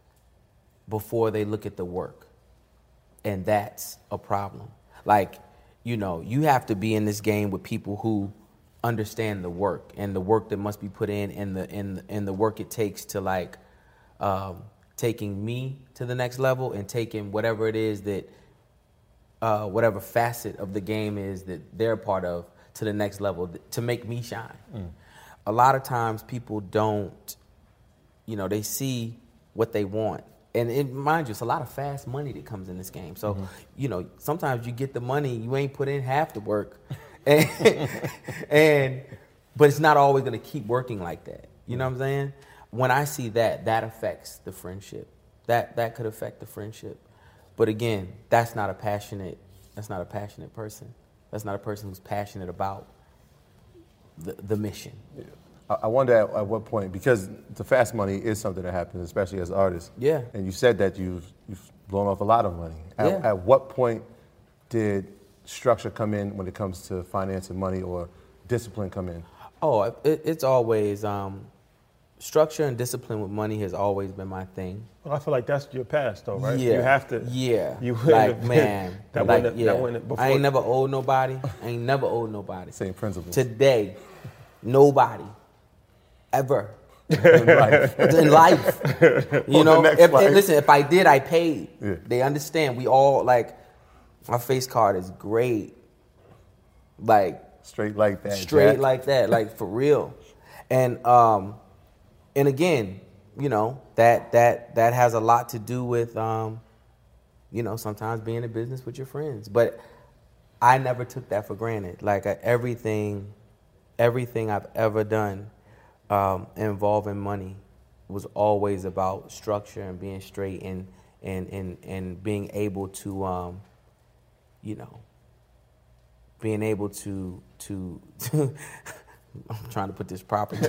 before they look at the work. And that's a problem. Like, you know, you have to be in this game with people who understand the work and the work that must be put in and the and, and the work it takes to like um, taking me to the next level and taking whatever it is that uh, whatever facet of the game is that they're a part of to the next level to make me shine. Mm. A lot of times people don't, you know, they see what they want. And it, mind you, it's a lot of fast money that comes in this game. So, mm-hmm. you know, sometimes you get the money, you ain't put in half the work. and, and but it's not always going to keep working like that. You know what I'm saying? When I see that, that affects the friendship. That that could affect the friendship. But again, that's not a passionate. That's not a passionate person. That's not a person who's passionate about the the mission. Yeah. I, I wonder at, at what point, because the fast money is something that happens, especially as artists. Yeah. And you said that you've you've blown off a lot of money. At, Yeah. at what point did structure come in when it comes to finance and money, or discipline come in? Oh, it, it's always um, structure and discipline with money has always been my thing. Well, I feel like that's your past, though, right? Yeah, You have to. Yeah, You wouldn't like have been- man, that like wouldn't have- yeah. that wouldn't have- before- I ain't never owed nobody. I ain't never owed nobody. Same principle. Today, nobody, ever. in life. In life, you On the know. next If, flight. listen, if I did, I paid. Yeah. They understand. We all like. My face card is great. Like Straight like that. straight Jack. like that, like for real. And um, and again, you know that that that has a lot to do with um, you know, sometimes being in business with your friends. But I never took that for granted. Like uh, everything, everything I've ever done um, involving money was always about structure and being straight and and and and being able to um, you know, being able to to, to I'm trying to put this properly.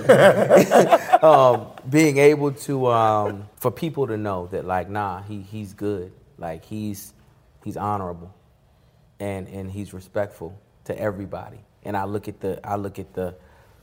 um, being able to um, for people to know that like, nah, he he's good. Like he's he's honorable, and and he's respectful to everybody. And I look at the I look at the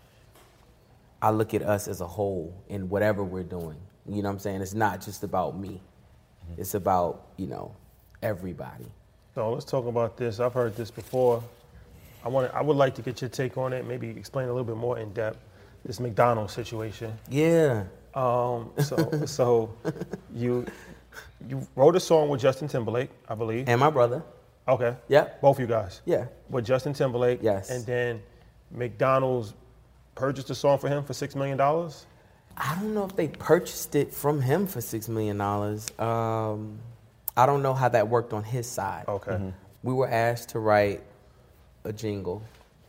I look at us as a whole in whatever we're doing. You know what I'm saying? It's not just about me. It's about, you know, everybody. So let's talk about this. I've heard this before. I want. I would like to get your take on it. Maybe explain a little bit more in depth. This McDonald's situation. Yeah. Um, so, so you you wrote a song with Justin Timberlake, I believe. And my brother. Okay. Yep. Both you guys. Yeah. With Justin Timberlake. Yes. And then McDonald's purchased a song for him for six million dollars. I don't know if they purchased it from him for six million dollars. Um, I don't know how that worked on his side. Okay. We were asked to write a jingle,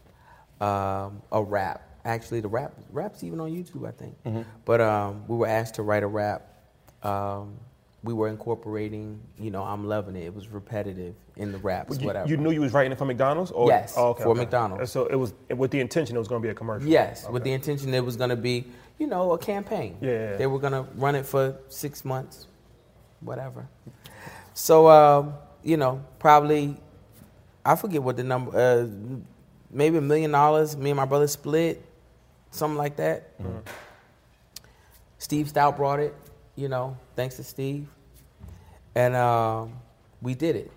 um, a rap. Actually, the rap rap's even on YouTube, I think. But um, we were asked to write a rap. Um, we were incorporating, you know, I'm loving it. It was repetitive in the raps, You, whatever. you knew you was writing it for McDonald's? Or? Yes, Oh, okay, for okay. McDonald's. So it was with the intention it was going to be a commercial. Yes, Okay. with the intention it was going to be, you know, a campaign. Yeah, yeah, yeah. They were going to run it for six months, whatever. So, um, you know, probably, I forget what the number, uh, maybe a million dollars. Me and my brother split, something like that. Mm-hmm. Steve Stout brought it, you know, thanks to Steve. And um, we did it.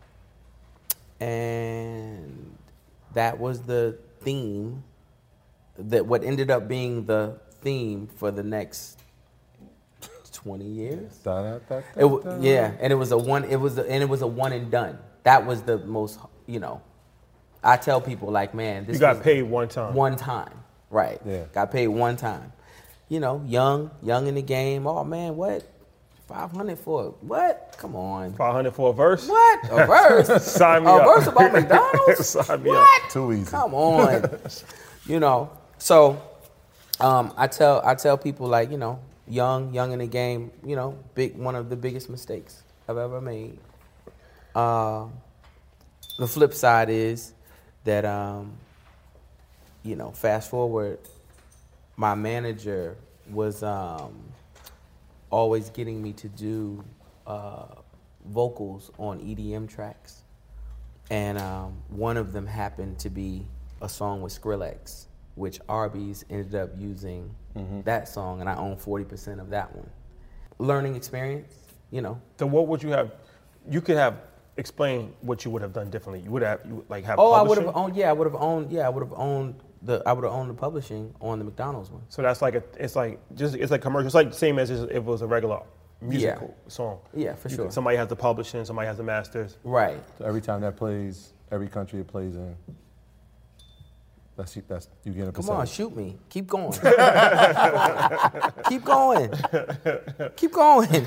And that was the theme, that what ended up being the theme for the next twenty years. Da, da, da, It, da, wa- da. yeah, and it was a one. It was a, and it was a one and done. That was the most. You know, I tell people like, man, this You got was paid one time. one time, right? Yeah. Got paid one time. You know, young, young in the game. Oh man, what? Five hundred for it? What? Come on. five hundred for a verse? What? A verse? Sign me a up. verse about McDonald's? Sign me up. What? Too easy. Come on. You know. So um, I tell I tell people like, you know, young, young in the game, you know, big one of the biggest mistakes I've ever made. Uh, the flip side is that um, you know, fast forward, my manager was um, always getting me to do uh, vocals on E D M tracks. And um, one of them happened to be a song with Skrillex, which Arby's ended up using that song, and I own forty percent of that one. Learning experience, you know. So what would you have? You could have explained what you would have done differently. You would have you would, like have. Oh, I would publishing? have owned, yeah, I would have owned, yeah, I would have owned the, I would have owned the publishing on the McDonald's one. So that's like a. It's like just it's like commercial. It's like the same as if it was a regular musical song. Yeah, for You sure. could- somebody has the publishing. Somebody has the masters. Right. So every time that plays, every country it plays in, that's you, that's you get a Come percentage. on, shoot me. Keep going. Keep going. Keep going.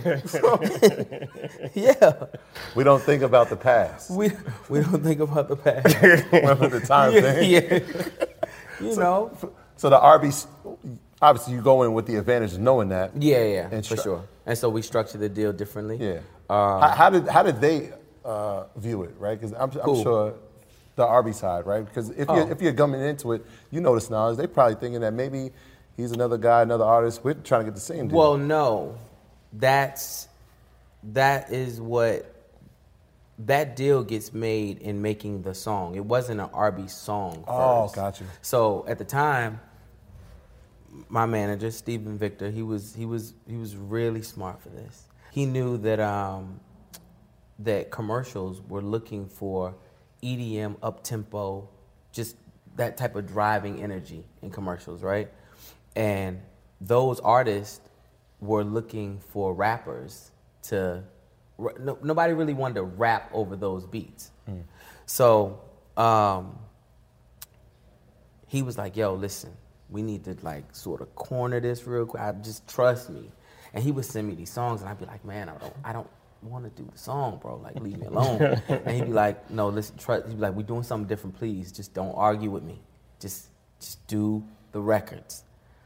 Yeah. We don't think about the past. We we don't think about the past. Remember the time yeah, thing? yeah. You know. So the Arby's, obviously you go in with the advantage of knowing that. Yeah, yeah, And for stru- sure. And so we structured the deal differently. Yeah. Uh, how, how did how did they uh, view it, right? Because I'm, I'm Cool. sure the Arby side, right? Because if you're Oh. if you're coming into it, you know this knowledge. They probably thinking that maybe he's another guy, another artist. We're trying to get the same deal. Well, no, that's that is what that deal gets made in making the song. It wasn't an R B song first. Oh, gotcha. So at the time, my manager Stephen Victor, he was he was he was really smart for this. He knew that um, that commercials were looking for E D M, up tempo, just that type of driving energy in commercials, right? And those artists were looking for rappers to. No, nobody really wanted to rap over those beats. Mm. So um, he was like, yo, listen, we need to like sort of corner this real quick. I, just trust me. And he would send me these songs and I'd be like, man, I don't I don't want to do the song, bro. Like, leave me alone. And he'd be like, no, listen, trust. He'd be like, we're doing something different, please. Just don't argue with me. Just, just do the records.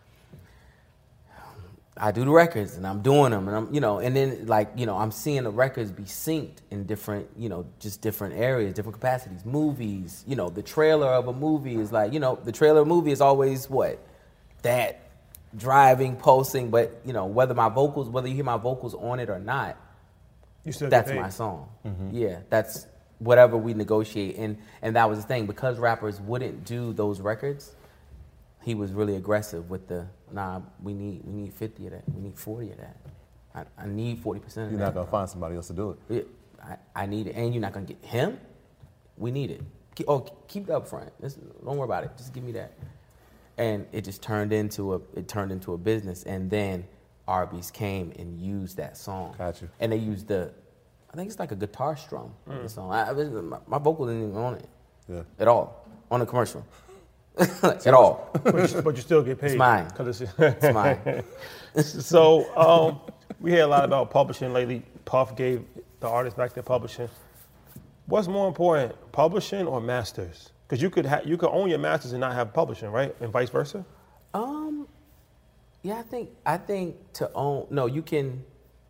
I do the records and I'm doing them and I'm, you know, and then like, you know, I'm seeing the records be synced in different, you know, just different areas, different capacities, movies, you know, the trailer of a movie is like, you know, the trailer of a movie is always what? That driving, pulsing, but, you know, whether my vocals, whether you hear my vocals on it or not, you still that's get paid. my song. Mm-hmm. Yeah, that's whatever we negotiate. And, and that was the thing, because rappers wouldn't do those records, he was really aggressive with the, nah, we need we need fifty of that. We need forty of that. I, I need forty percent of you're that. You're not going to find somebody else to do it. it I, I need it. And you're not going to get him? We need it. Keep, oh, keep it up front. Just, don't worry about it. Just give me that. And it just turned into a it turned into a business. And then Arby's came and used that song. Gotcha. And they used the, I think it's like a guitar strum mm. in the song. I, I was, my, my vocal didn't even on it yeah. at all on the commercial. At all. But you, but you still get paid. It's mine. It's, it's mine. So um, we hear a lot about publishing lately. Puff gave the artists back their publishing. What's more important, publishing or masters? Because you could ha- you could own your masters and not have publishing, right? And vice versa? Um, yeah, I think I think to own, no, you can,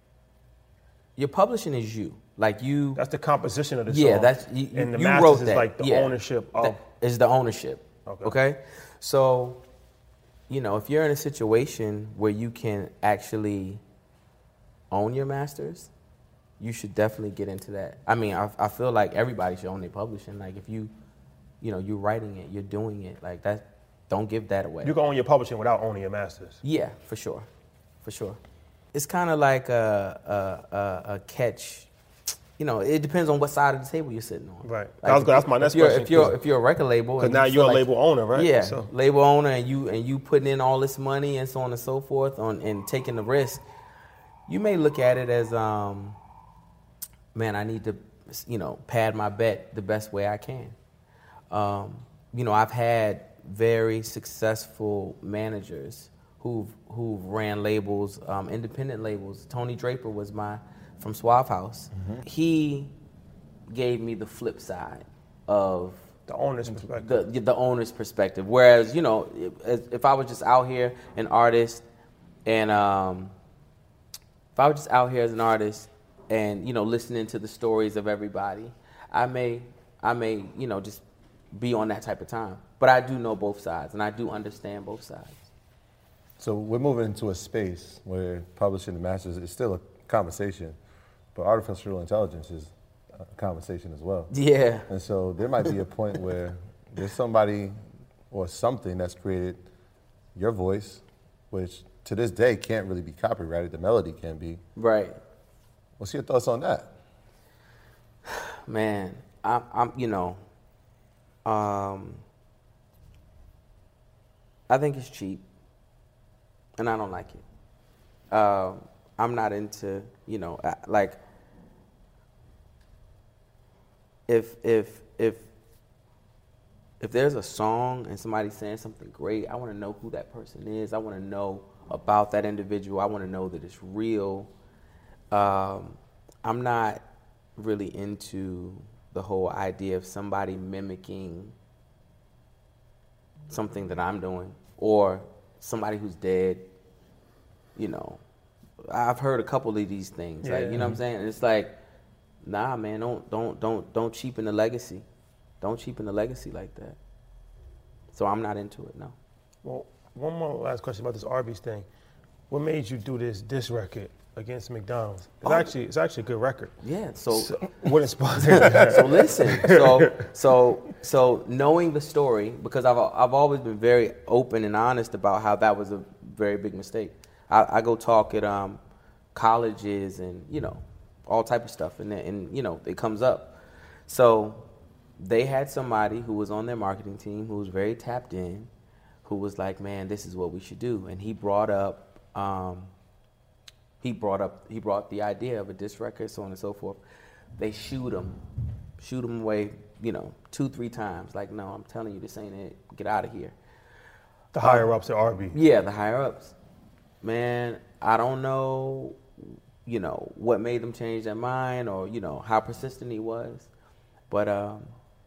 your publishing is you. Like you. That's the composition of the yeah, song. that's, you, and the you masters wrote is that. like the yeah. ownership of. That is the ownership. Okay. okay. So, you know, if you're in a situation where you can actually own your masters, you should definitely get into that. I mean, I, I feel like everybody should own their publishing. Like if you, you know, you're writing it, you're doing it, like that, don't give that away. You can own your publishing without owning your masters. Yeah, for sure. For sure. It's kind of like a, a, a, a catch. You know, it depends on what side of the table you're sitting on. Right. Like was, that's my next if question. If you're if you're a record label, because now you're a like, label owner, right? Yeah, so. label owner, and you and you putting in all this money and so on and so forth on and taking the risk. You may look at it as, um, man, I need to, you know, pad my bet the best way I can. Um, you know, I've had very successful managers who've who've ran labels, um, independent labels. Tony Draper was my. From Suave House, mm-hmm. he gave me the flip side of the owner's perspective. The, the owner's perspective. Whereas, you know, if, if I was just out here an artist, and um, if I was just out here as an artist, and you know, listening to the stories of everybody, I may, I may, you know, just be on that type of time. But I do know both sides, and I do understand both sides. So we're moving into a space where publishing the masters is still a conversation. But artificial intelligence is a conversation as well. Yeah. And so there might be a point where there's somebody or something that's created your voice, which to this day can't really be copyrighted. The melody can be. Right. What's your thoughts on that? Man, I'm, I'm you know, um, I think it's cheap, and I don't like it. Um, I'm not into, you know, like, if if if if there's a song and somebody's saying something great, I want to know who that person is. I want to know about that individual. I want to know that it's real. Um, I'm not really into the whole idea of somebody mimicking something that I'm doing or somebody who's dead, you know. I've heard a couple of these things, yeah. like, you know what I'm saying? And it's like, nah, man, don't don't don't don't cheapen the legacy. Don't cheapen the legacy like that. So I'm not into it, no. Well, One more last question about this Arby's thing. What made you do this diss record against McDonald's? It's Oh. actually it's actually a good record. Yeah. So, So, what inspired that? so listen. So so so knowing the story, because I've I've always been very open and honest about how that was a very big mistake. I, I go talk at um, colleges and you know all type of stuff, and then, and you know it comes up. So they had somebody who was on their marketing team who was very tapped in, who was like, man, this is what we should do. And he brought up, um, he brought up, he brought the idea of a diss record, so on and so forth. They shoot him, shoot him away, you know, two, three times. Like, no, I'm telling you, this ain't it. Get out of here. The higher ups at Arby's. Yeah, the higher ups. Man, I don't know, you know, what made them change their mind or, you know, how persistent he was. But um,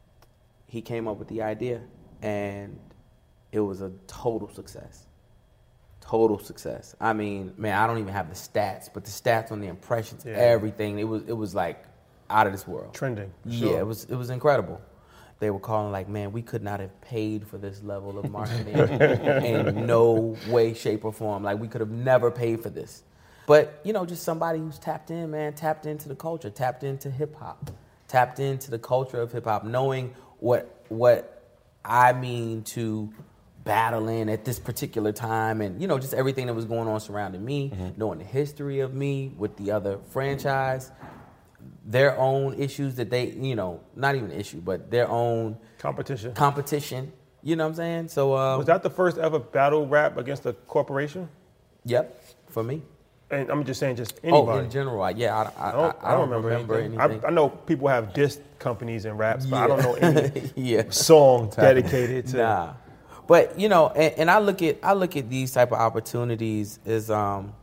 he came up with the idea, and it was a total success. Total success. I mean, man, I don't even have the stats, but the stats on the impressions, Yeah. everything, it was it was like out of this world. Trending. for Yeah, sure. it was it was incredible. They were calling like, man, we could not have paid for this level of marketing in no way, shape, or form. Like, we could have never paid for this. But, you know, just somebody who's tapped in, man, tapped into the culture, tapped into hip hop, tapped into the culture of hip hop, knowing what what I mean to battle in at this particular time, and you know, just everything that was going on surrounding me, Mm-hmm. knowing the history of me with the other franchise, their own issues that they, you know, not even issue, but their own Competition. competition. You know what I'm saying? So, um, Was that the first ever battle rap against a corporation? yep, for me. And I'm just saying, just anybody. Oh, in general, I, yeah, I, I, I don't, I don't remember, anything. anything. I, I know people have dissed companies and raps, but I don't know any yeah. song dedicated to. Nah, but you know, and, and I look at I look at these type of opportunities as, um,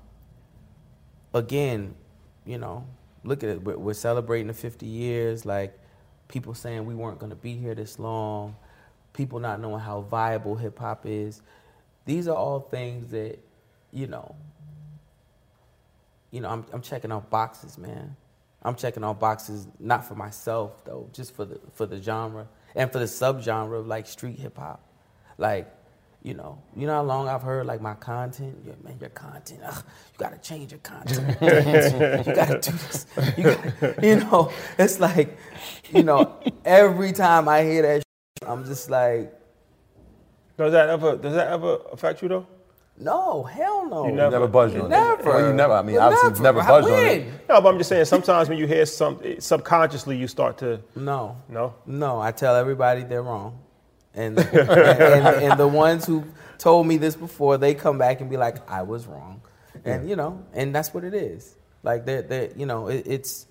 again, you know, look at it. We're, we're celebrating the fifty years. Like, people saying we weren't going to be here this long. People not knowing how viable hip hop is. These are all things that, you know. You know, I'm I'm checking off boxes, man. I'm checking off boxes not for myself though, just for the for the genre and for the subgenre of like street hip hop. Like, you know, you know how long I've heard like my content. Yeah, man, your content. Ugh, you gotta change your content. You gotta do this. You, gotta, you know, it's like, you know, every time I hear that, shit, I'm just like, Does that ever does that ever affect you though? no, hell no. You You never- never budged on it. Never. Well, you never. I mean, Well, obviously, you've never How- budged on it. when? No, but I'm just saying sometimes when you hear something subconsciously you start to No. no. No, I tell everybody they're wrong. And, and, and, and the ones who told me this before, they come back and be like, I was wrong. And, you know, and that's what it is. Like, they're, they're, you know, it, it's,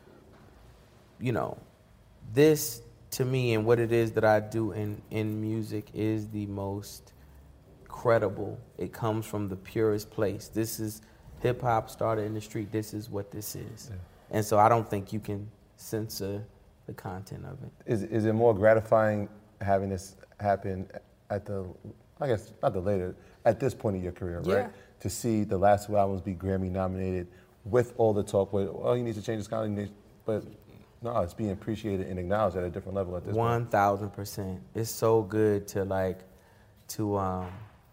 you know, this to me and what it is that I do in, in music is the most credible. It comes from the purest place. This is hip hop started in the street. This is what this is. Yeah. And so I don't think you can censor the content of it. Is is it more gratifying having this happen at the, I guess not the later, at this point in your career, right? Yeah. To see the last two albums be Grammy nominated with all the talk, with, oh, he needs to change his content, but no, it's being appreciated and acknowledged at a different level at this point. One thousand percent. It's so good to like, to um,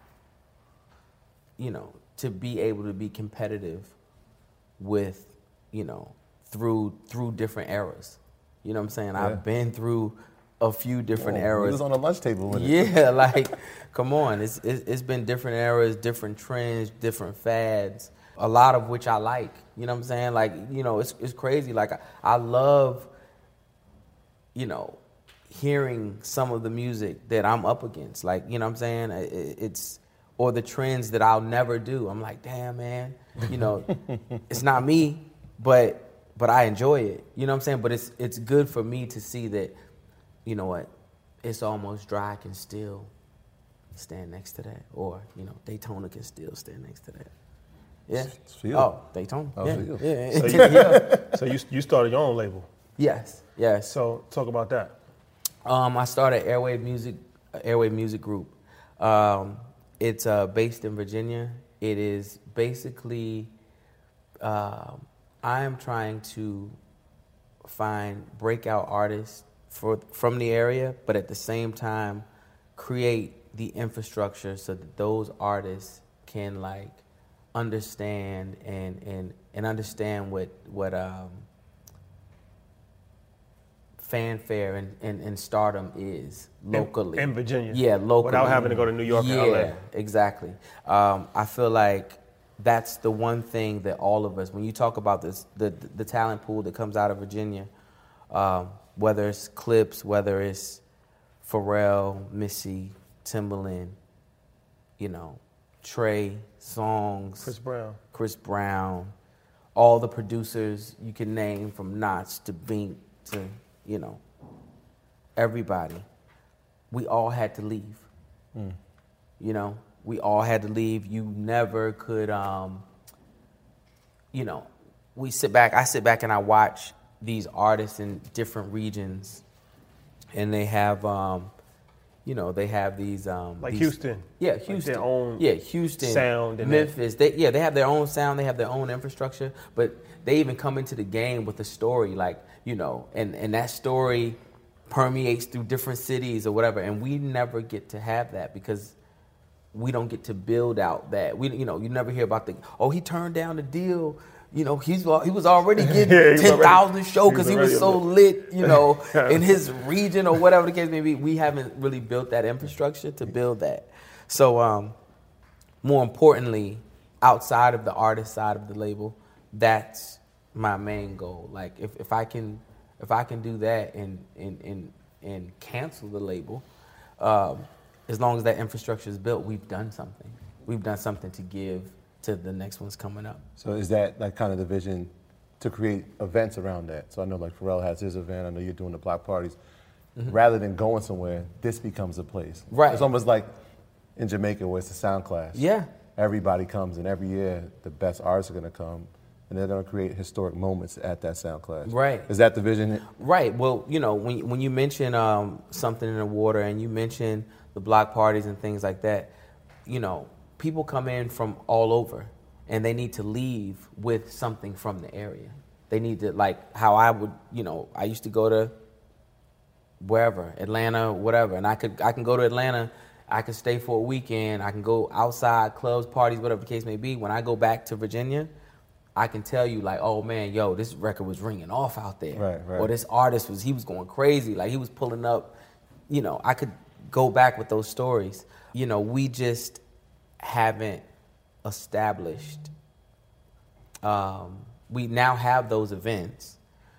you know, to be able to be competitive with, you know, through through different eras. You know what I'm saying? Yeah. I've been through a few different Oh, he eras. was on the lunch table with it. Yeah, like, come on. It's, it's it's been different eras, different trends, different fads, a lot of which I like. You know what I'm saying? Like, you know, it's it's crazy. Like, I, I love, you know, hearing some of the music that I'm up against. Like, you know what I'm saying? It, it's, or the trends that I'll never do. I'm like, damn, man, you know, it's not me, but but I enjoy it. You know what I'm saying? But it's it's good for me to see that, you know what, It's Almost Dry can still stand next to that. Or, you know, Daytona can still stand next to that. Yeah. It's for you. Oh, Daytona. Oh, yeah. for you. Yeah. So you, yeah. so you you started your own label. Yes. Yes. So talk about that. Um, I started Airwave Music, Airwave Music Group. Um, it's uh, based in Virginia. It is basically, uh, I am trying to find breakout artists for from the area, but at the same time, create the infrastructure so that those artists can like understand and and and understand what what um, fanfare and, and, and stardom is locally in, in Virginia. Yeah, locally without having to go to New York yeah, or L A. Exactly. Um, I feel like that's the one thing that all of us, when you talk about this, the the talent pool that comes out of Virginia, um, whether it's Clips, whether it's Pharrell, Missy, Timbaland, you know, Trey, Songs, Chris Brown, Chris Brown, all the producers you can name from Notch to Bink to, you know, everybody. We all had to leave. Mm. You know, we all had to leave. You never could, um, you know, we sit back, I sit back and I watch these artists in different regions, and they have, um, you know, they have these um, like these, Houston. Yeah, Houston. Like their own yeah, Houston sound and Memphis. They, yeah, they have their own sound. They have their own infrastructure, but they even come into the game with a story, like, you know, and, and that story permeates through different cities or whatever. And we never get to have that because we don't get to build out that. We, you know, you never hear about the, oh, he turned down the deal. You know, he's he was already getting yeah, ten thousand show because he was, he was so lit. lit, you know, in his region or whatever the case may be. We haven't really built that infrastructure to build that. So, um, more importantly, outside of the artist side of the label, that's my main goal. Like, if, if I can if I can do that and and and, and cancel the label, um, as long as that infrastructure is built, we've done something. We've done something to give to the next one's coming up. So is that like kind of the vision to create events around that? So I know like Pharrell has his event, I know you're doing the block parties. Mm-hmm. Rather than going somewhere, this becomes a place. Right. It's almost like in Jamaica where it's a sound class. Yeah. Everybody comes and every year the best artists are gonna come and they're gonna create historic moments at that sound class. Right. Is that the vision? Right. Well, you know, when, when you mention um, something in the water and you mention the block parties and things like that, you know, people come in from all over, and they need to leave with something from the area. They need to, like how I would, you know, I used to go to wherever, Atlanta, whatever, and I could, I can go to Atlanta, I could stay for a weekend, I can go outside, clubs, parties, whatever the case may be. When I go back to Virginia, I can tell you, like, oh man, yo, this record was ringing off out there. Right, right. Or this artist was, he was going crazy, like he was pulling up, you know, I could go back with those stories. You know, we just haven't established. Um, we now have those events,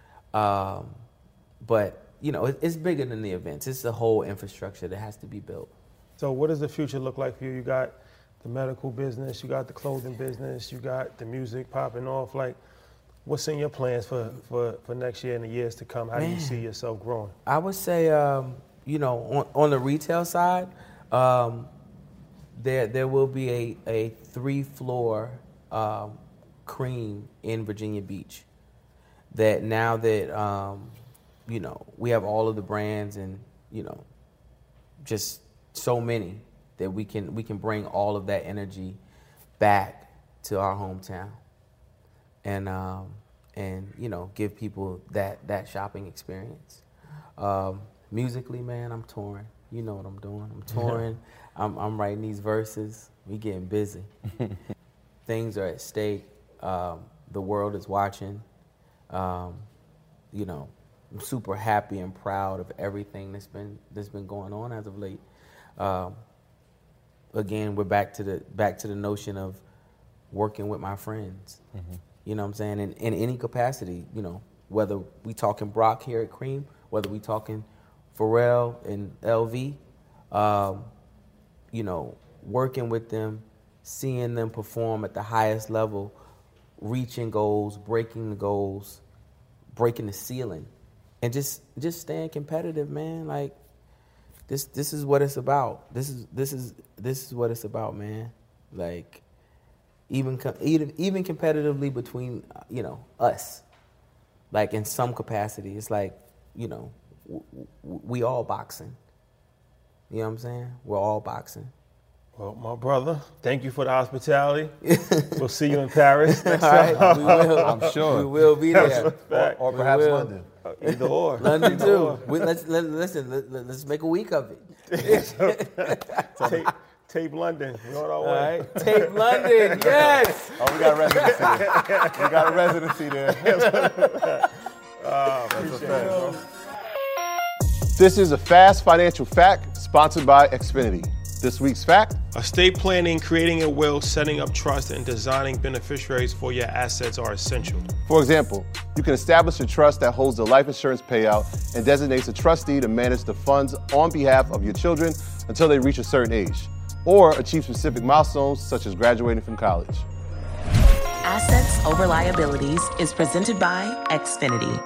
um, but you know it, it's bigger than the events. It's the whole infrastructure that has to be built. So, what does the future look like for you? You got the medical business, you got the clothing business, you got the music popping off. Like, what's in your plans for for, for next year and the years to come? How Man, do you see yourself growing? I would say, um, you know, on, on the retail side. Um, There, there will be a, a three-floor um, Cream in Virginia Beach. That now that um, you know we have all of the brands and you know just so many that we can we can bring all of that energy back to our hometown, and um, and you know give people that that shopping experience. Um, musically, man, I'm touring. You know what I'm doing. I'm touring. I'm, I'm writing these verses. We getting busy. Things are at stake. Um, the world is watching. Um, you know, I'm super happy and proud of everything that's been that's been going on as of late. Um, again, we're back to the back to the notion of working with my friends. Mm-hmm. You know what I'm saying? In, in any capacity. You know, whether we talking Brock here at Cream, whether we talking Pharrell and L V. Um, you know, working with them, seeing them perform at the highest level, reaching goals, breaking the goals, breaking the ceiling, and just just staying competitive, man. Like this this is what it's about. This is this is this is what it's about, man. Like even even even competitively between you know us, like in some capacity, it's like you know w- w- we all boxing. You know what I'm saying? We're all boxing. Well, my brother, thank you for the hospitality. We'll see you in Paris next all right, time. we will. I'm sure. We will be there. Or, or perhaps will. London. Either or. London too. We, let's let, listen. Let, let's make a week of it. Tape, Tape London. We're on our All way. right. Tape London, yes. Oh, we got a residency there. We got a residency there. Uh, appreciate it, bro. This is a Fast Financial Fact sponsored by Xfinity. This week's fact: Estate planning, creating a will, setting up trust, and designing beneficiaries for your assets are essential. For example, you can establish a trust that holds the life insurance payout and designates a trustee to manage the funds on behalf of your children until they reach a certain age, or achieve specific milestones such as graduating from college. Assets over Liabilities is presented by Xfinity.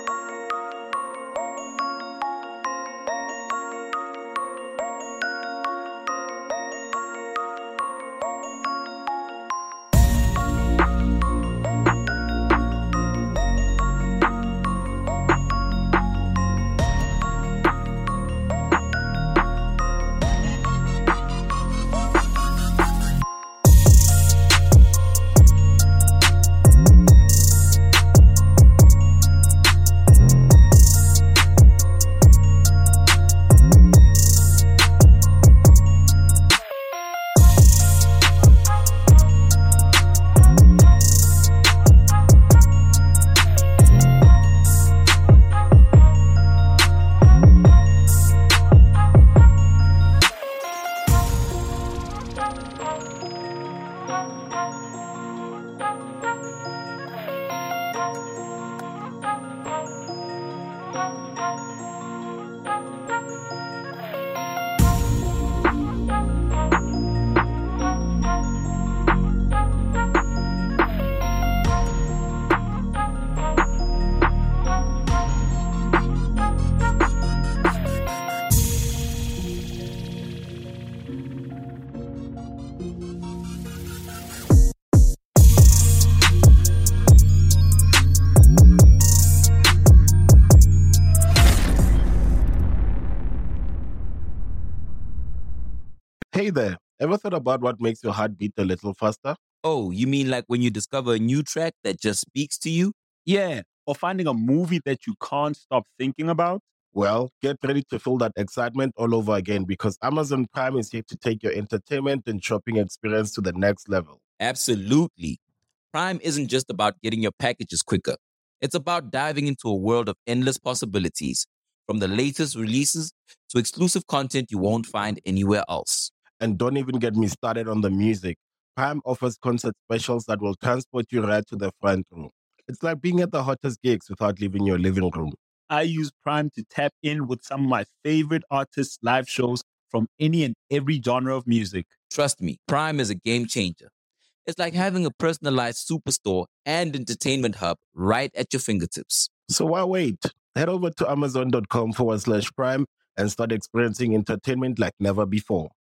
Hey there, ever thought about what makes your heart beat a little faster? Oh, you mean like when you discover a new track that just speaks to you? Yeah, or finding a movie that you can't stop thinking about. Well, get ready to feel that excitement all over again because Amazon Prime is here to take your entertainment and shopping experience to the next level. Absolutely. Prime isn't just about getting your packages quicker. It's about diving into a world of endless possibilities, from the latest releases to exclusive content you won't find anywhere else. And don't even get me started on the music. Prime offers concert specials that will transport you right to the front row. It's like being at the hottest gigs without leaving your living room. I use Prime to tap in with some of my favorite artists' live shows from any and every genre of music. Trust me, Prime is a game changer. It's like having a personalized superstore and entertainment hub right at your fingertips. So why wait? Head over to amazon.com forward slash prime and start experiencing entertainment like never before.